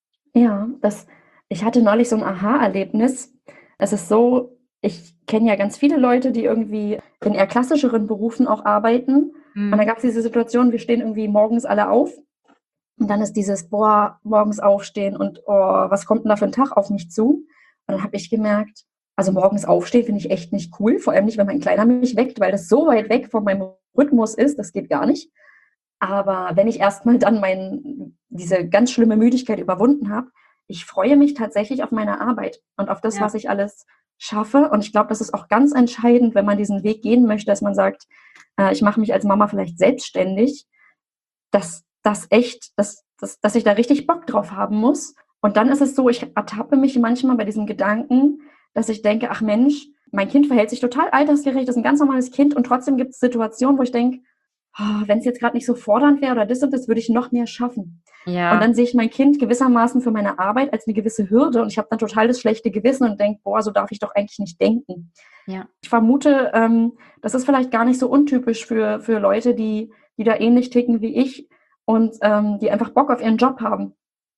Ja, das ich hatte neulich so 'n Aha-Erlebnis. Es ist so, ich kenne ja ganz viele Leute, die irgendwie in eher klassischeren Berufen auch arbeiten. Und da Mhm. gab's diese Situation, wir stehen irgendwie morgens alle auf und dann ist dieses: „Boah, morgens aufstehen und, oh, was kommt 'n da für 'n Tag auf mich zu?“ Und dann habe ich gemerkt, also morgens aufstehen finde ich echt nicht cool, vor allem nicht, wenn mein Kleiner mich weckt, weil das so weit weg von meinem Rhythmus ist, das geht gar nicht. Aber wenn ich erst mal dann mein diese ganz schlimme Müdigkeit überwunden habe, ich freue mich tatsächlich auf meine Arbeit und auf das, Ja, was ich alles schaffe. Und ich glaube, das ist auch ganz entscheidend, wenn man diesen Weg gehen möchte, dass man sagt, äh, ich mache mich als Mama vielleicht selbstständig, dass das echt dass dass dass ich da richtig Bock drauf haben muss. Und dann ist es so, ich ertappe mich manchmal bei diesem Gedanken, dass ich denke: „Ach Mensch, mein Kind verhält sich total altersgerecht, ist 'n ganz normales Kind“, und trotzdem gibt's Situationen, wo ich denke: „Ah, wenn's jetzt grad nicht so fordernd wäre oder das und das, würde ich noch mehr schaffen.“ Und ja, dann sehe ich mein Kind gewissermaßen für meine Arbeit als 'ne gewisse Hürde und ich habe dann total das schlechte Gewissen und denke: „Boah, so darf ich doch eigentlich nicht denken.“ ja. Ich vermute, ähm, das ist vielleicht gar nicht so untypisch für für Leute, die die da ähnlich ticken wie ich und, ähm, die einfach Bock auf ihren Job haben.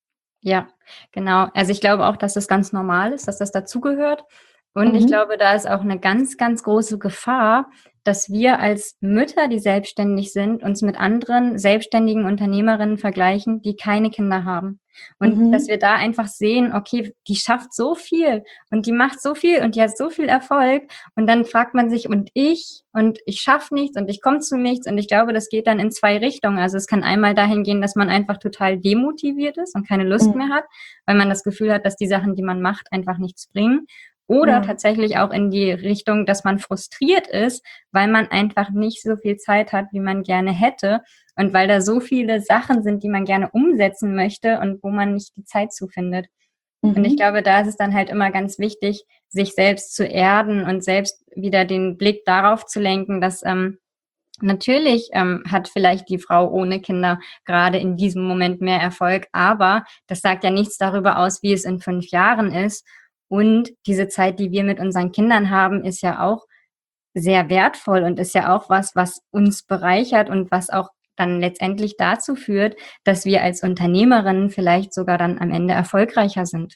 Ja, genau. Also, ich glaube auch, dass das ganz normal ist, dass das dazugehört. Und ich Mhm. glaube, da ist auch 'ne ganz, ganz große Gefahr, dass wir als Mütter, die selbstständig sind, uns mit anderen selbstständigen Unternehmerinnen vergleichen, die keine Kinder haben. Und dass Mhm. wir da einfach sehen: „Okay, die schafft so viel und die macht so viel und die hat so viel Erfolg.“ Und dann fragt man sich: „Und ich? Und ich schaffe nichts und ich komme zu nichts.“ Und ich glaube, das geht dann in zwei Richtungen. Also, es kann einmal dahin gehen, dass man einfach total demotiviert ist und keine Lust mehr Mhm. hat, weil man das Gefühl hat, dass die Sachen, die man macht, einfach nichts bringen. Oder Ja. tatsächlich auch in die Richtung, dass man frustriert ist, weil man einfach nicht so viel Zeit hat, wie man gerne hätte und weil da so viele Sachen sind, die man gerne umsetzen möchte und wo man nicht die Zeit zu findet. Und ich Mhm. glaube, da ist es dann halt immer ganz wichtig, sich selbst zu erden und selbst wieder den Blick darauf zu lenken, dass ähm, natürlich ähm, hat vielleicht die Frau ohne Kinder gerade in diesem Moment mehr Erfolg, aber das sagt ja nichts darüber aus, wie es in fünf Jahren ist. Und diese Zeit, die wir mit unseren Kindern haben, ist ja auch sehr wertvoll und ist ja auch was, was uns bereichert und was auch dann letztendlich dazu führt, dass wir als Unternehmerinnen vielleicht sogar dann am Ende erfolgreicher sind.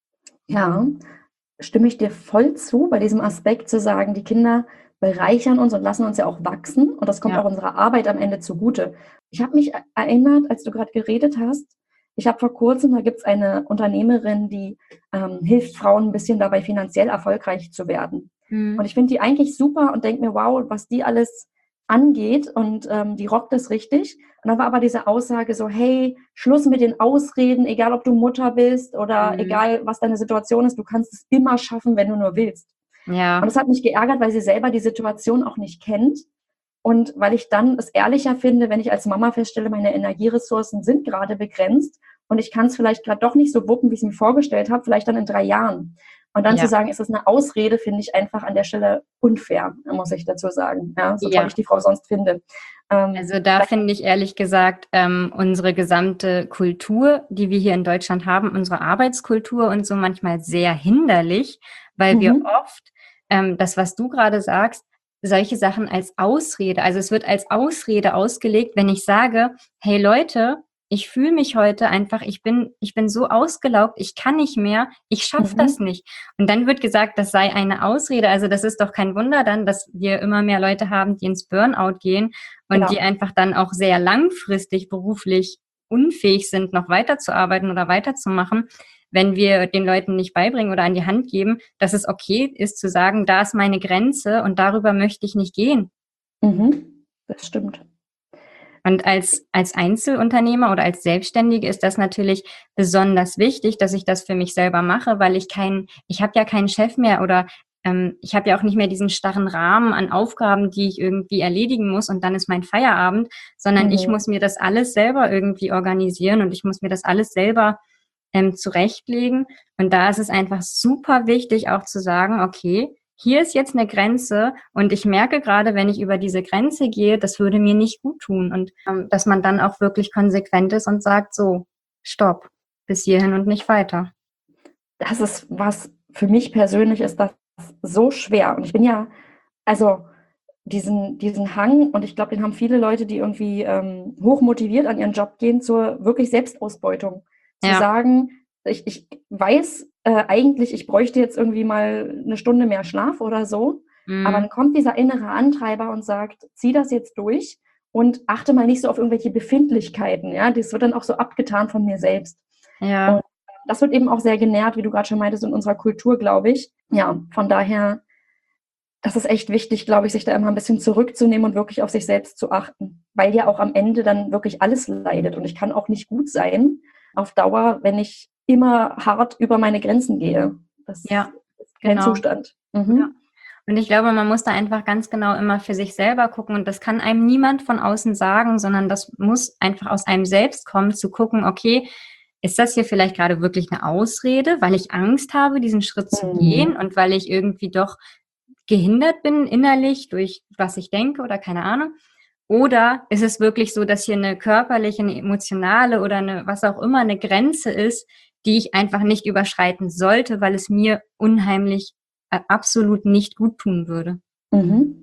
Ja, stimme ich dir voll zu, bei diesem Aspekt zu sagen, die Kinder bereichern uns und lassen uns ja auch wachsen und das kommt auch Ja. unserer Arbeit am Ende zugute. Ich habe mich e erinnert, als du grad geredet hast, ich habe vor Kurzem da gibt's eine Unternehmerin, die, ähm, hilft Frauen 'n bisschen dabei, finanziell erfolgreich zu werden. Und Mhm. ich finde die eigentlich super und denke mir: „Wow, was die alles angeht und, ähm, die rockt das richtig.“ Und dann war aber diese Aussage so: „Hey, Schluss mit den Ausreden, egal ob du Mutter bist oder Mhm. egal, was deine Situation ist, du kannst es immer schaffen, wenn du nur willst.“ Und Ja. das hat mich geärgert, weil sie selber die Situation auch nicht kennt und weil ich dann es ehrlicher finde, wenn ich als Mama feststelle, meine Energieressourcen sind grade begrenzt und ich kann's vielleicht grad doch nicht so wuppen, wie ich's mir vorgestellt habe, vielleicht dann in drei Jahren. Und dann zu Ja. sagen, es ist 'ne Ausrede, finde ich einfach an der Stelle unfair, muss ich dazu sagen, ja, so toll ich Ja. die Frau sonst finde. Ähm, Also, da da finde ich ehrlich gesagt, ähm, unsere gesamte Kultur, die wir hier in Deutschland haben, unsere Arbeitskultur und so manchmal sehr hinderlich, weil wir Mhm. oft, ähm, das, was du grade sagst, solche Sachen als Ausrede also, es wird als Ausrede ausgelegt, wenn ich sage: „Hey Leute, ich fühle mich heute einfach ich bin ich bin so ausgelaugt, ich kann nicht mehr, ich schaffe das Mhm. nicht.“ Und dann wird gesagt, das sei eine Ausrede. Also, das ist doch kein Wunder dann, dass wir immer mehr Leute haben, die ins Burnout gehen und die Ja. einfach dann auch sehr langfristig beruflich unfähig sind, noch weiterzuarbeiten oder weiterzumachen, wenn wir den Leuten nicht beibringen oder an die Hand geben, dass es okay ist zu sagen, da ist meine Grenze und darüber möchte ich nicht gehen. Mhm. Das stimmt. Und als, als Einzelunternehmer oder als Selbstständige ist das natürlich besonders wichtig, dass ich das für mich selber mache, weil ich kein, ich habe ja keinen Chef mehr oder ähm, ich habe ja auch nicht mehr diesen starren Rahmen an Aufgaben, die ich irgendwie erledigen muss und dann ist mein Feierabend, sondern Mhm. ich muss mir das alles selber irgendwie organisieren und ich muss mir das alles selber ähm, zurechtlegen. Und da ist es einfach super wichtig auch zu sagen, okay, hier ist jetzt eine Grenze und ich merke gerade, wenn ich über diese Grenze gehe, das würde mir nicht gut tun. Und ähm, dass man dann auch wirklich konsequent ist und sagt, so, stopp, bis hierhin und nicht weiter. Das ist was, für mich persönlich ist das so schwer. Und ich bin ja, also diesen, diesen Hang, und ich glaube, den haben viele Leute, die irgendwie ähm, hochmotiviert an ihren Job gehen, zur wirklich Selbstausbeutung. Zu Ja. sagen, ich, ich weiß äh, eigentlich, ich bräuchte jetzt irgendwie mal eine Stunde mehr Schlaf oder so, Mhm. aber dann kommt dieser innere Antreiber und sagt, zieh das jetzt durch und achte mal nicht so auf irgendwelche Befindlichkeiten. Ja, das wird dann auch so abgetan von mir selbst. Ja. Und das wird eben auch sehr genährt, wie du gerade schon meintest, in unserer Kultur, glaube ich. Ja, von daher, das ist echt wichtig, glaube ich, sich da immer ein bisschen zurückzunehmen und wirklich auf sich selbst zu achten, weil ja auch am Ende dann wirklich alles leidet. Und ich kann auch nicht gut sein auf Dauer, wenn ich immer hart über meine Grenzen gehe. Das Ja, ist kein genau. Zustand. Ja. Mhm. Und ich glaube, man muss da einfach ganz genau immer für sich selber gucken und das kann einem niemand von außen sagen, sondern das muss einfach aus einem selbst kommen, zu gucken, okay, ist das hier vielleicht gerade wirklich eine Ausrede, weil ich Angst habe, diesen Schritt zu Mhm. gehen und weil ich irgendwie doch gehindert bin innerlich durch was ich denke oder keine Ahnung? Oder ist es wirklich so, dass hier eine körperliche, eine emotionale oder eine was auch immer eine Grenze ist, die ich einfach nicht überschreiten sollte, weil es mir unheimlich äh, absolut nicht gut tun würde? Mhm.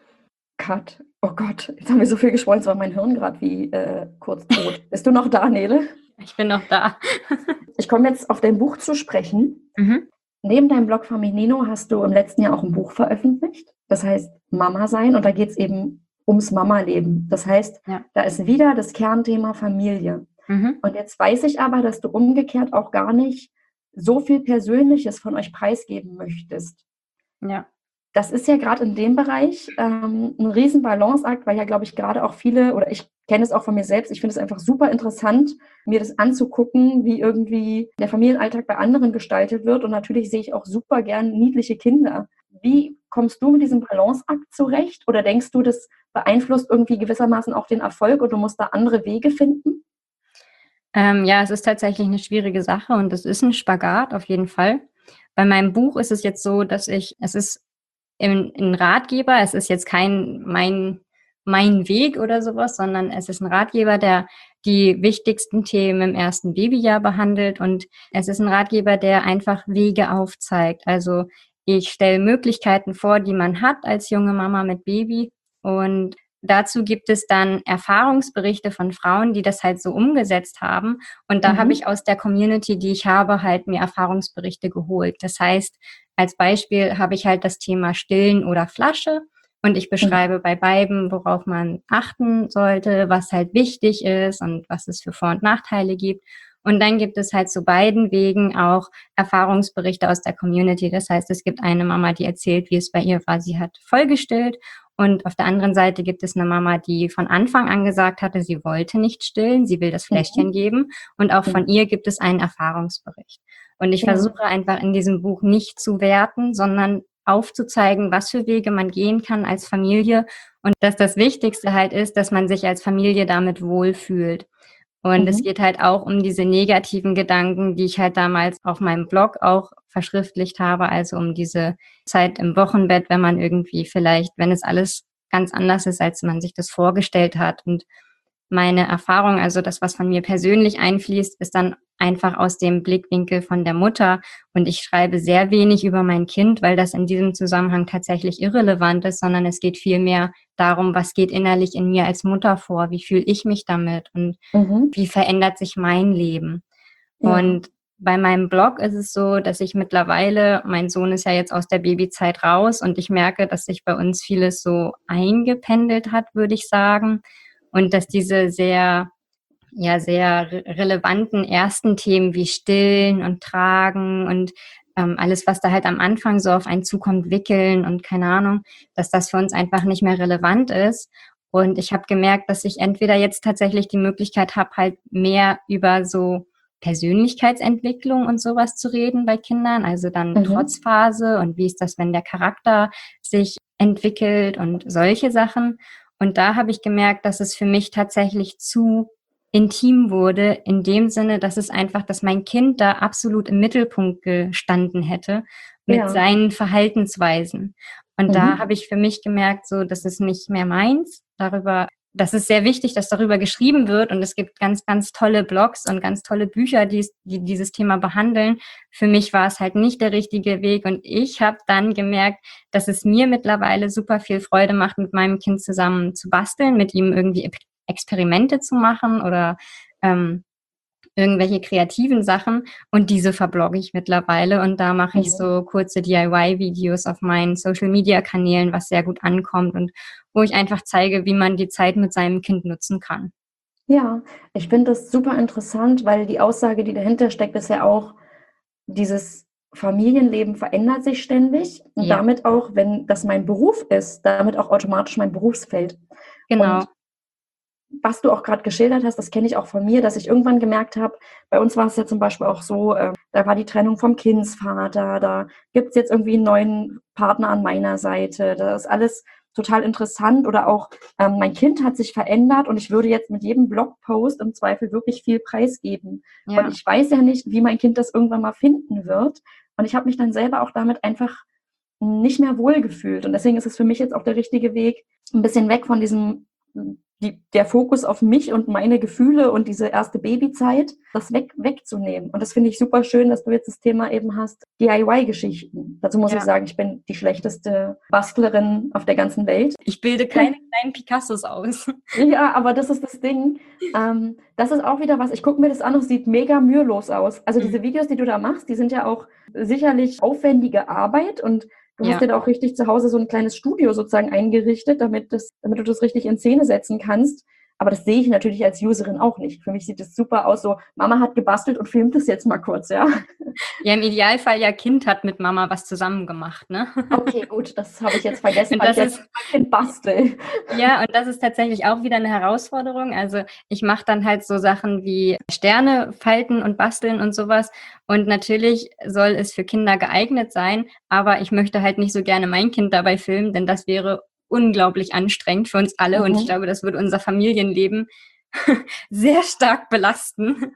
Cut. Oh Gott, jetzt haben wir so viel gesprochen, jetzt war mein Hirn gerade wie äh, kurz tot. Bist du noch da, Nele? Ich bin noch da. Ich komme jetzt auf dein Buch zu sprechen. Mhm. Neben deinem Blog Feminino hast du im letzten Jahr auch ein Buch veröffentlicht. Das heißt Mama sein und da geht es eben ums Mama-Leben. Das heißt, Ja. da ist wieder das Kernthema Familie. Mhm. Und jetzt weiß ich aber, dass du umgekehrt auch gar nicht so viel Persönliches von euch preisgeben möchtest. Ja. Das ist ja gerade in dem Bereich ähm, ein riesen Balanceakt, weil ja, glaube ich, gerade auch viele, oder ich kenne es auch von mir selbst, ich finde es einfach super interessant, mir das anzugucken, wie irgendwie der Familienalltag bei anderen gestaltet wird. Und natürlich sehe ich auch super gern niedliche Kinder. Wie kommst du mit diesem Balanceakt zurecht? Oder denkst du, das beeinflusst irgendwie gewissermaßen auch den Erfolg und du musst da andere Wege finden? Ähm, ja, es ist tatsächlich eine schwierige Sache und es ist ein Spagat auf jeden Fall. Bei meinem Buch ist es jetzt so, dass ich es ist ein 'n Ratgeber, es ist jetzt kein mein mein Weg oder sowas, sondern es ist ein Ratgeber, der die wichtigsten Themen im ersten Babyjahr behandelt und es ist ein Ratgeber, der einfach Wege aufzeigt. Also, ich stelle Möglichkeiten vor, die man hat als junge Mama mit Baby und dazu gibt es dann Erfahrungsberichte von Frauen, die das halt so umgesetzt haben. Und da habe Mhm. ich aus der Community, die ich habe, halt mir Erfahrungsberichte geholt. Das heißt, als Beispiel habe ich halt das Thema Stillen oder Flasche und ich beschreibe bei beiden, worauf man achten sollte, was halt wichtig ist und was es für Vor- und Nachteile gibt. Und dann gibt es halt zu beiden Wegen auch Erfahrungsberichte aus der Community. Das heißt, es gibt eine Mama, die erzählt, wie es bei ihr war. Sie hat vollgestillt. Und auf der anderen Seite gibt es eine Mama, die von Anfang an gesagt hatte, sie wollte nicht stillen, sie will das Fläschchen Mhm. geben. Und auch Ja. von ihr gibt es einen Erfahrungsbericht. Und ich Ja. versuche einfach in diesem Buch nicht zu werten, sondern aufzuzeigen, was für Wege man gehen kann als Familie und dass das Wichtigste halt ist, dass man sich als Familie damit wohlfühlt. Und es Mhm. geht halt auch um diese negativen Gedanken, die ich halt damals auf meinem Blog auch verschriftlicht habe, also um diese Zeit im Wochenbett, wenn man irgendwie vielleicht, wenn es alles ganz anders ist, als man sich das vorgestellt hat. Und meine Erfahrung, also das, was von mir persönlich einfließt, ist dann einfach aus dem Blickwinkel von der Mutter. Und ich schreibe sehr wenig über mein Kind, weil das in diesem Zusammenhang tatsächlich irrelevant ist, sondern es geht vielmehr darum, was geht innerlich in mir als Mutter vor, wie fühle ich mich damit und Mhm. wie verändert sich mein Leben. Ja. Und bei meinem Blog ist es so, dass ich mittlerweile, mein Sohn ist ja jetzt aus der Babyzeit raus und ich merke, dass sich bei uns vieles so eingependelt hat, würde ich sagen. Und dass diese sehr ja sehr re- relevanten ersten Themen wie Stillen und Tragen und ähm, alles, was da halt am Anfang so auf einen zukommt, wickeln und keine Ahnung, dass das für uns einfach nicht mehr relevant ist. Und ich habe gemerkt, dass ich entweder jetzt tatsächlich die Möglichkeit habe, halt mehr über so Persönlichkeitsentwicklung und sowas zu reden bei Kindern, also dann Mhm. Trotzphase und wie ist das, wenn der Charakter sich entwickelt und solche Sachen. Und da habe ich gemerkt, dass es für mich tatsächlich zu intim wurde, in dem Sinne, dass es einfach, dass mein Kind da absolut im Mittelpunkt gestanden hätte mit Ja. seinen Verhaltensweisen. Und da Mhm. habe ich für mich gemerkt, so, das ist nicht mehr meins. Darüber, das ist sehr wichtig, dass darüber geschrieben wird. Und es gibt ganz, ganz tolle Blogs und ganz tolle Bücher, die, die dieses Thema behandeln. Für mich war es halt nicht der richtige Weg. Und ich habe dann gemerkt, dass es mir mittlerweile super viel Freude macht, mit meinem Kind zusammen zu basteln, mit ihm irgendwie Experimente zu machen oder ähm, irgendwelche kreativen Sachen und diese verblogge ich mittlerweile und da mache ich Mhm. so kurze D I Y-Videos auf meinen Social-Media-Kanälen, was sehr gut ankommt und wo ich einfach zeige, wie man die Zeit mit seinem Kind nutzen kann. Ja, ich finde das super interessant, weil die Aussage, die dahinter steckt, ist ja auch, dieses Familienleben verändert sich ständig und Ja, damit auch, wenn das mein Beruf ist, damit auch automatisch mein Berufsfeld. Und genau. was du auch gerade geschildert hast, das kenne ich auch von mir, dass ich irgendwann gemerkt habe, bei uns war es ja zum Beispiel auch so, äh, da war die Trennung vom Kindsvater, da gibt es jetzt irgendwie einen neuen Partner an meiner Seite, das ist alles total interessant oder auch ähm, mein Kind hat sich verändert und ich würde jetzt mit jedem Blogpost im Zweifel wirklich viel preisgeben. Und Ja, ich weiß ja nicht, wie mein Kind das irgendwann mal finden wird. Und ich habe mich dann selber auch damit einfach nicht mehr wohlgefühlt. Und deswegen ist es für mich jetzt auch der richtige Weg, ein bisschen weg von diesem die, der Fokus auf mich und meine Gefühle und diese erste Babyzeit, das weg, wegzunehmen. Und das finde ich super schön, dass du jetzt das Thema eben hast, D I Y-Geschichten. Dazu muss ich ja. sagen, ich bin die schlechteste Bastlerin auf der ganzen Welt. Ich bilde keine kleinen Picassos aus. Ja, aber das ist das Ding. Ähm, das ist auch wieder was, ich gucke mir das an und es sieht mega mühelos aus. Also diese Videos, die du da machst, die sind ja auch sicherlich aufwendige Arbeit und du hast Ja. dir da auch richtig zu Hause so ein kleines Studio sozusagen eingerichtet, damit, das, damit du das richtig in Szene setzen kannst. Aber das sehe ich natürlich als Userin auch nicht. Für mich sieht das super aus, so Mama hat gebastelt und filmt es jetzt mal kurz, ja. Ja, im Idealfall ja Kind hat mit Mama was zusammen gemacht, ne? Okay, gut, das habe ich jetzt vergessen, Und weil ich das jetzt ist mein Kind bastel. Ja, und das ist tatsächlich auch wieder eine Herausforderung. Also, ich mache dann halt so Sachen wie Sterne falten und basteln und sowas. Und natürlich soll es für Kinder geeignet sein, aber ich möchte halt nicht so gerne mein Kind dabei filmen, denn das wäre unglaublich anstrengend für uns alle und ich Mhm. glaube, das würde unser Familienleben sehr stark belasten,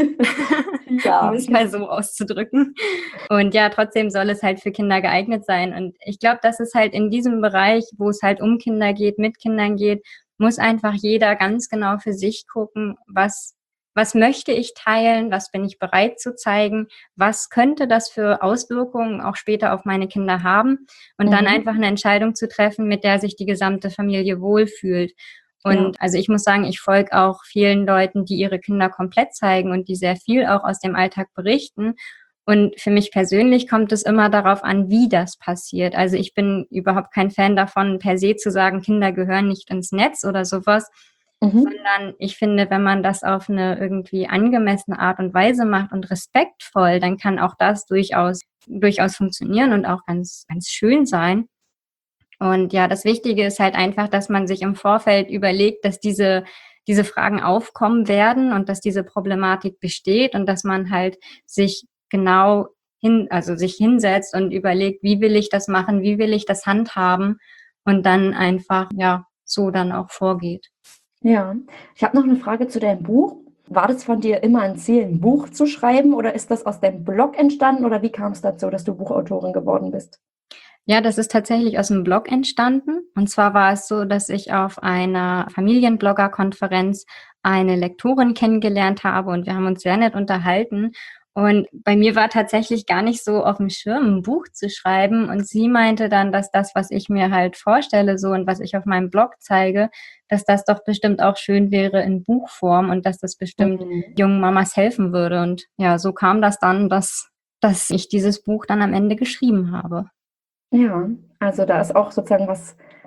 um Ja. es mal so auszudrücken. Und ja, trotzdem soll es halt für Kinder geeignet sein. Und ich glaube, das ist halt in diesem Bereich, wo es halt um Kinder geht, mit Kindern geht, muss einfach jeder ganz genau für sich gucken, was, was möchte ich teilen, was bin ich bereit zu zeigen, was könnte das für Auswirkungen auch später auf meine Kinder haben und dann Mhm. einfach eine Entscheidung zu treffen, mit der sich die gesamte Familie wohlfühlt. Ja. Und also ich muss sagen, ich folge auch vielen Leuten, die ihre Kinder komplett zeigen und die sehr viel auch aus dem Alltag berichten. Und für mich persönlich kommt es immer darauf an, wie das passiert. Also ich bin überhaupt kein Fan davon, per se zu sagen, Kinder gehören nicht ins Netz oder sowas, Mhm. sondern ich finde, wenn man das auf eine irgendwie angemessene Art und Weise macht und respektvoll, dann kann auch das durchaus, durchaus funktionieren und auch ganz, ganz schön sein. Und ja, das Wichtige ist halt einfach, dass man sich im Vorfeld überlegt, dass diese, diese Fragen aufkommen werden und dass diese Problematik besteht und dass man halt sich genau hin, also sich hinsetzt und überlegt, wie will ich das machen, wie will ich das handhaben und dann einfach, ja, so dann auch vorgeht. Ja, ich habe noch eine Frage zu deinem Buch. War das von dir immer ein Ziel, ein Buch zu schreiben oder ist das aus deinem Blog entstanden oder wie kam es dazu, dass du Buchautorin geworden bist? Ja, das ist tatsächlich aus dem Blog entstanden. Und zwar war es so, dass ich auf einer Familienblogger-Konferenz eine Lektorin kennengelernt habe und wir haben uns sehr nett unterhalten. Und bei mir war tatsächlich gar nicht so auf dem Schirm, ein Buch zu schreiben. Und sie meinte dann, dass das, was ich mir halt vorstelle, so und was ich auf meinem Blog zeige, dass das doch bestimmt auch schön wäre in Buchform und dass das bestimmt Mhm. jungen Mamas helfen würde. Und ja, so kam das dann, dass, dass ich dieses Buch dann am Ende geschrieben habe. Ja, also da ist auch sozusagen was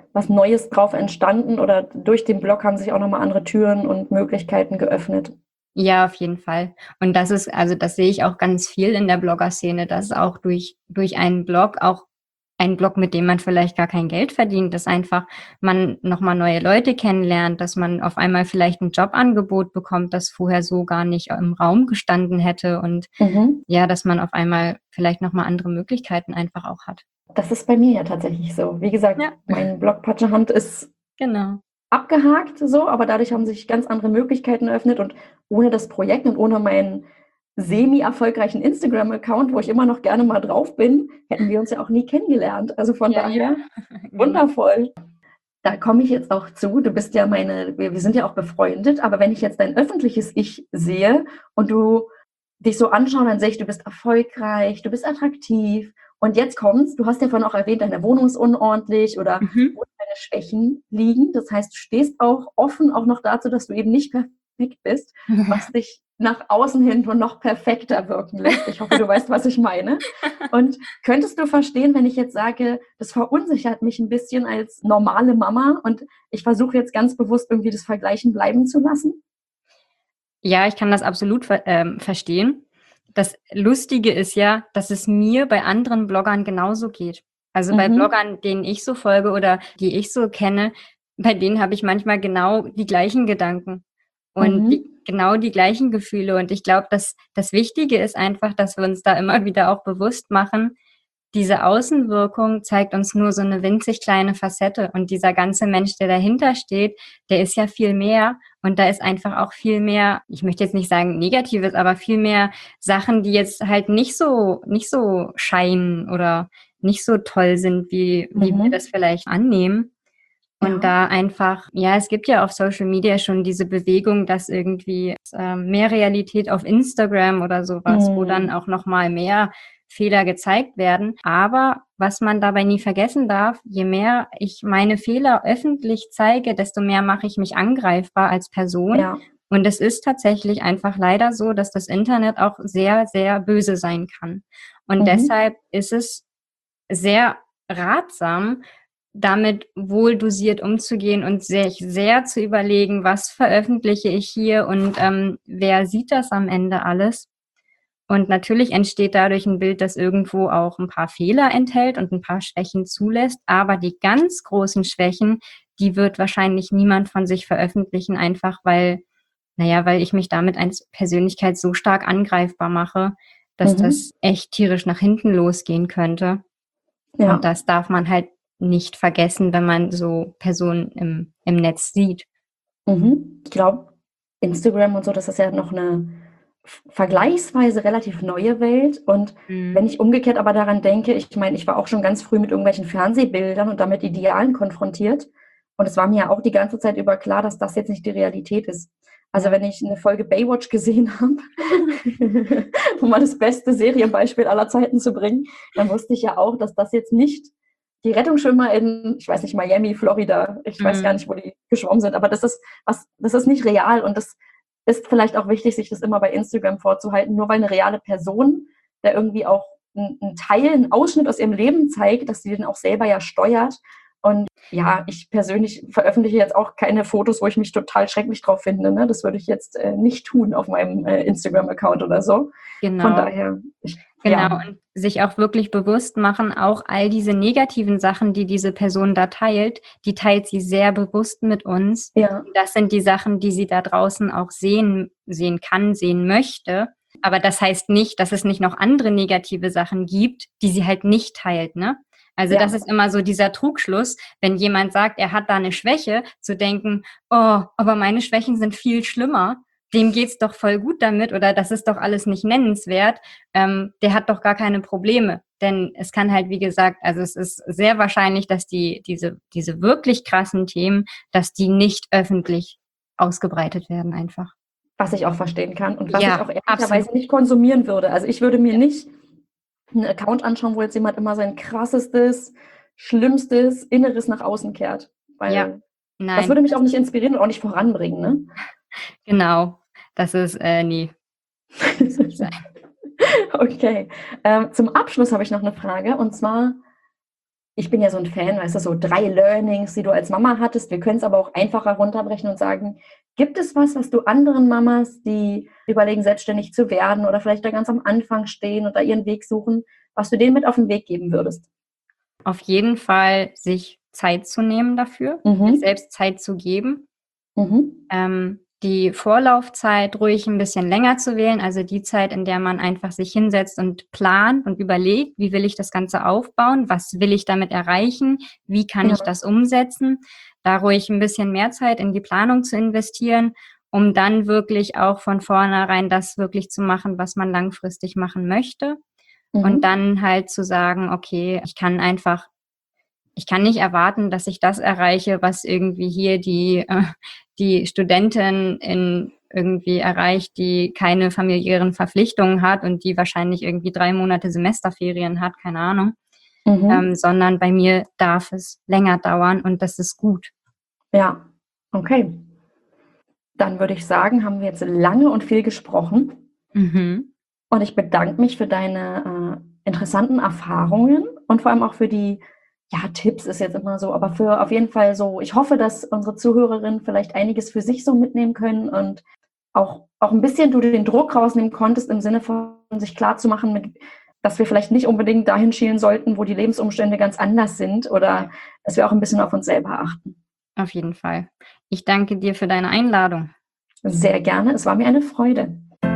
was Neues drauf entstanden oder durch den Blog haben sich auch nochmal andere Türen und Möglichkeiten geöffnet? Ja, auf jeden Fall. Und das ist, also das sehe ich auch ganz viel in der Blogger-Szene, dass auch durch, durch einen Blog, auch ein Blog, mit dem man vielleicht gar kein Geld verdient, dass einfach man nochmal neue Leute kennenlernt, dass man auf einmal vielleicht ein Jobangebot bekommt, das vorher so gar nicht im Raum gestanden hätte und Mhm. ja, dass man auf einmal vielleicht nochmal andere Möglichkeiten einfach auch hat. Das ist bei mir ja tatsächlich so. Wie gesagt, Ja, mein Blog Patschehand ist genau. abgehakt so, aber dadurch haben sich ganz andere Möglichkeiten eröffnet und ohne das Projekt und ohne meinen semi-erfolgreichen Instagram-Account, wo ich immer noch gerne mal drauf bin, hätten wir uns ja auch nie kennengelernt. Also von Ja, ja. daher Genau. wundervoll. Da komme ich jetzt auch zu. Du bist ja meine, wir, wir sind ja auch befreundet, aber wenn ich jetzt dein öffentliches Ich sehe und du dich so anschauen, dann sehe ich, du bist erfolgreich, du bist attraktiv. Und jetzt kommt's, du hast ja vorhin auch erwähnt, deine Wohnung ist unordentlich oder Mhm. wo deine Schwächen liegen. Das heißt, du stehst auch offen auch noch dazu, dass du eben nicht perfekt bist, was dich nach außen hin nur noch perfekter wirken lässt. Ich hoffe, du weißt, was ich meine. Und könntest du verstehen, wenn ich jetzt sage, das verunsichert mich ein bisschen als normale Mama und ich versuche jetzt ganz bewusst irgendwie das Vergleichen bleiben zu lassen? Ja, ich kann das absolut ver ähm, verstehen. Das Lustige ist ja, dass es mir bei anderen Bloggern genauso geht. Also bei Mhm. Bloggern, denen ich so folge oder die ich so kenne, bei denen habe ich manchmal genau die gleichen Gedanken und die, Mhm. genau die gleichen Gefühle. Und ich glaube, dass das Wichtige ist einfach, dass wir uns da immer wieder auch bewusst machen, diese Außenwirkung zeigt uns nur so eine winzig kleine Facette und dieser ganze Mensch, der dahinter steht, der ist ja viel mehr und da ist einfach auch viel mehr, ich möchte jetzt nicht sagen Negatives, aber viel mehr Sachen, die jetzt halt nicht so nicht so scheinen oder nicht so toll sind, wie wie wir Mhm. das vielleicht annehmen. Und Ja. da einfach, ja, es gibt ja auf Social Media schon diese Bewegung, dass irgendwie ähm, mehr Realität auf Instagram oder sowas, wo dann Mhm. auch noch mal mehr Fehler gezeigt werden. Aber was man dabei nie vergessen darf, je mehr ich meine Fehler öffentlich zeige, desto mehr mache ich mich angreifbar als Person. Ja. Und es ist tatsächlich einfach leider so, dass das Internet auch sehr, sehr böse sein kann. Und Mhm. deshalb ist es sehr ratsam, damit wohl dosiert umzugehen und sich sehr zu überlegen, was veröffentliche ich hier und ähm, wer sieht das am Ende alles. Und natürlich entsteht dadurch ein Bild, das irgendwo auch ein paar Fehler enthält und ein paar Schwächen zulässt. Aber die ganz großen Schwächen, die wird wahrscheinlich niemand von sich veröffentlichen, einfach weil, naja, weil ich mich damit als Persönlichkeit so stark angreifbar mache, dass Mhm. das echt tierisch nach hinten losgehen könnte. Und Ja. das darf man halt nicht vergessen, wenn man so Personen im, im Netz sieht. Mhm. Ich glaube, Instagram und so, das ist ja noch eine v vergleichsweise relativ neue Welt. Und Mhm. wenn ich umgekehrt aber daran denke, ich meine, ich war auch schon ganz früh mit irgendwelchen Fernsehbildern und damit Idealen konfrontiert. Und es war mir ja auch die ganze Zeit über klar, dass das jetzt nicht die Realität ist. Also, Ja. wenn ich eine Folge Baywatch gesehen habe, um mal das beste Serienbeispiel aller Zeiten zu bringen, dann wusste ich ja auch, dass das jetzt nicht die Rettungsschwimmer in, ich weiß nicht, Miami, Florida, ich weiß gar Mhm. nicht, wo die geschwommen sind, aber das ist was, das ist nicht real und das ist vielleicht auch wichtig, sich das immer bei Instagram vorzuhalten, nur weil eine reale Person, der irgendwie auch einen Teil, einen Ausschnitt aus ihrem Leben zeigt, dass sie den auch selber ja steuert. Und ja, ich persönlich veröffentliche jetzt auch keine Fotos, wo ich mich total schrecklich drauf finde. Ne? Das würde ich jetzt äh, nicht tun auf meinem äh, Instagram-Account oder so. Von Genau. daher, ich, Genau, ja, und sich auch wirklich bewusst machen, auch all diese negativen Sachen, die diese Person da teilt, die teilt sie sehr bewusst mit uns. ja, Das sind die Sachen, die sie da draußen auch sehen, sehen kann, sehen möchte. Aber das heißt nicht, dass es nicht noch andere negative Sachen gibt, die sie halt nicht teilt, ne? Also das ja, ist immer so dieser Trugschluss, wenn jemand sagt, er hat da eine Schwäche, zu denken, oh, aber meine Schwächen sind viel schlimmer. Dem geht's doch voll gut damit oder das ist doch alles nicht nennenswert, ähm, der hat doch gar keine Probleme. Denn es kann halt, wie gesagt, also es ist sehr wahrscheinlich, dass die, diese, diese wirklich krassen Themen, dass die nicht öffentlich ausgebreitet werden einfach. was ich auch verstehen kann und was ich Ja, auch ehrlicherweise absolut. nicht konsumieren würde. Also ich würde mir Ja. nicht einen Account anschauen, wo jetzt jemand immer sein krassestes, schlimmstes Inneres nach außen kehrt, Ja, weil das nein, würde mich das auch nicht ist, inspirieren und auch nicht voranbringen, ne? genau, das ist, äh, nee, muss nicht sein. Okay. Ähm, zum Abschluss habe ich noch eine Frage und zwar, ich bin ja so ein Fan, weißt du, so drei Learnings, die du als Mama hattest. Wir können es aber auch einfacher runterbrechen und sagen, gibt es was, was du anderen Mamas, die überlegen, selbstständig zu werden oder vielleicht da ganz am Anfang stehen oder ihren Weg suchen, was du denen mit auf den Weg geben würdest? Auf jeden Fall sich Zeit zu nehmen dafür, Mhm. sich selbst Zeit zu geben. Mhm. Ähm, die Vorlaufzeit ruhig ein bisschen länger zu wählen, also die Zeit, in der man einfach sich hinsetzt und plant und überlegt, wie will ich das Ganze aufbauen, was will ich damit erreichen, wie kann Ja. ich das umsetzen, da ruhig ein bisschen mehr Zeit in die Planung zu investieren, um dann wirklich auch von vornherein das wirklich zu machen, was man langfristig machen möchte. Mhm. Und dann halt zu sagen, okay, ich kann einfach Ich kann nicht erwarten, dass ich das erreiche, was irgendwie hier die, äh, die Studentin in irgendwie erreicht, die keine familiären Verpflichtungen hat und die wahrscheinlich irgendwie drei Monate Semesterferien hat, keine Ahnung. Mhm. Ähm, sondern bei mir darf es länger dauern und das ist gut. Ja, okay. Dann würde ich sagen, haben wir jetzt lange und viel gesprochen. Mhm. Und ich bedanke mich für deine äh, interessanten Erfahrungen und vor allem auch für die, ja, Tipps ist jetzt immer so, aber für auf jeden Fall so, ich hoffe, dass unsere Zuhörerinnen vielleicht einiges für sich so mitnehmen können und auch, auch ein bisschen du den Druck rausnehmen konntest, im Sinne von sich klarzumachen, mit, dass wir vielleicht nicht unbedingt dahin schielen sollten, wo die Lebensumstände ganz anders sind oder dass wir auch ein bisschen auf uns selber achten. Auf jeden Fall. Ich danke dir für deine Einladung. Sehr gerne, es war mir eine Freude.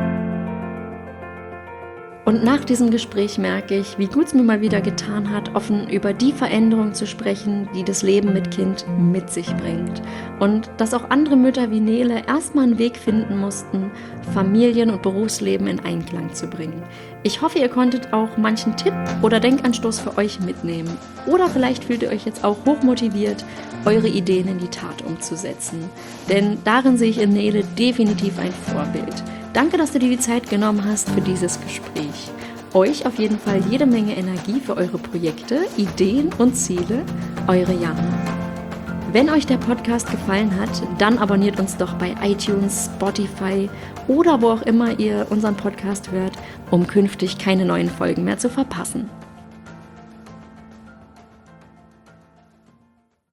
Und nach diesem Gespräch merke ich, wie gut es mir mal wieder getan hat, offen über die Veränderung zu sprechen, die das Leben mit Kind mit sich bringt. Und dass auch andere Mütter wie Nele erstmal einen Weg finden mussten, Familien- und Berufsleben in Einklang zu bringen. Ich hoffe, ihr konntet auch manchen Tipp oder Denkanstoß für euch mitnehmen. Oder vielleicht fühlt ihr euch jetzt auch hochmotiviert, eure Ideen in die Tat umzusetzen. Denn darin sehe ich in Nele definitiv ein Vorbild. Danke, dass du dir die Zeit genommen hast für dieses Gespräch. Euch auf jeden Fall jede Menge Energie für eure Projekte, Ideen und Ziele. Eure Jana. Wenn euch der Podcast gefallen hat, dann abonniert uns doch bei iTunes, Spotify oder wo auch immer ihr unseren Podcast hört, um künftig keine neuen Folgen mehr zu verpassen.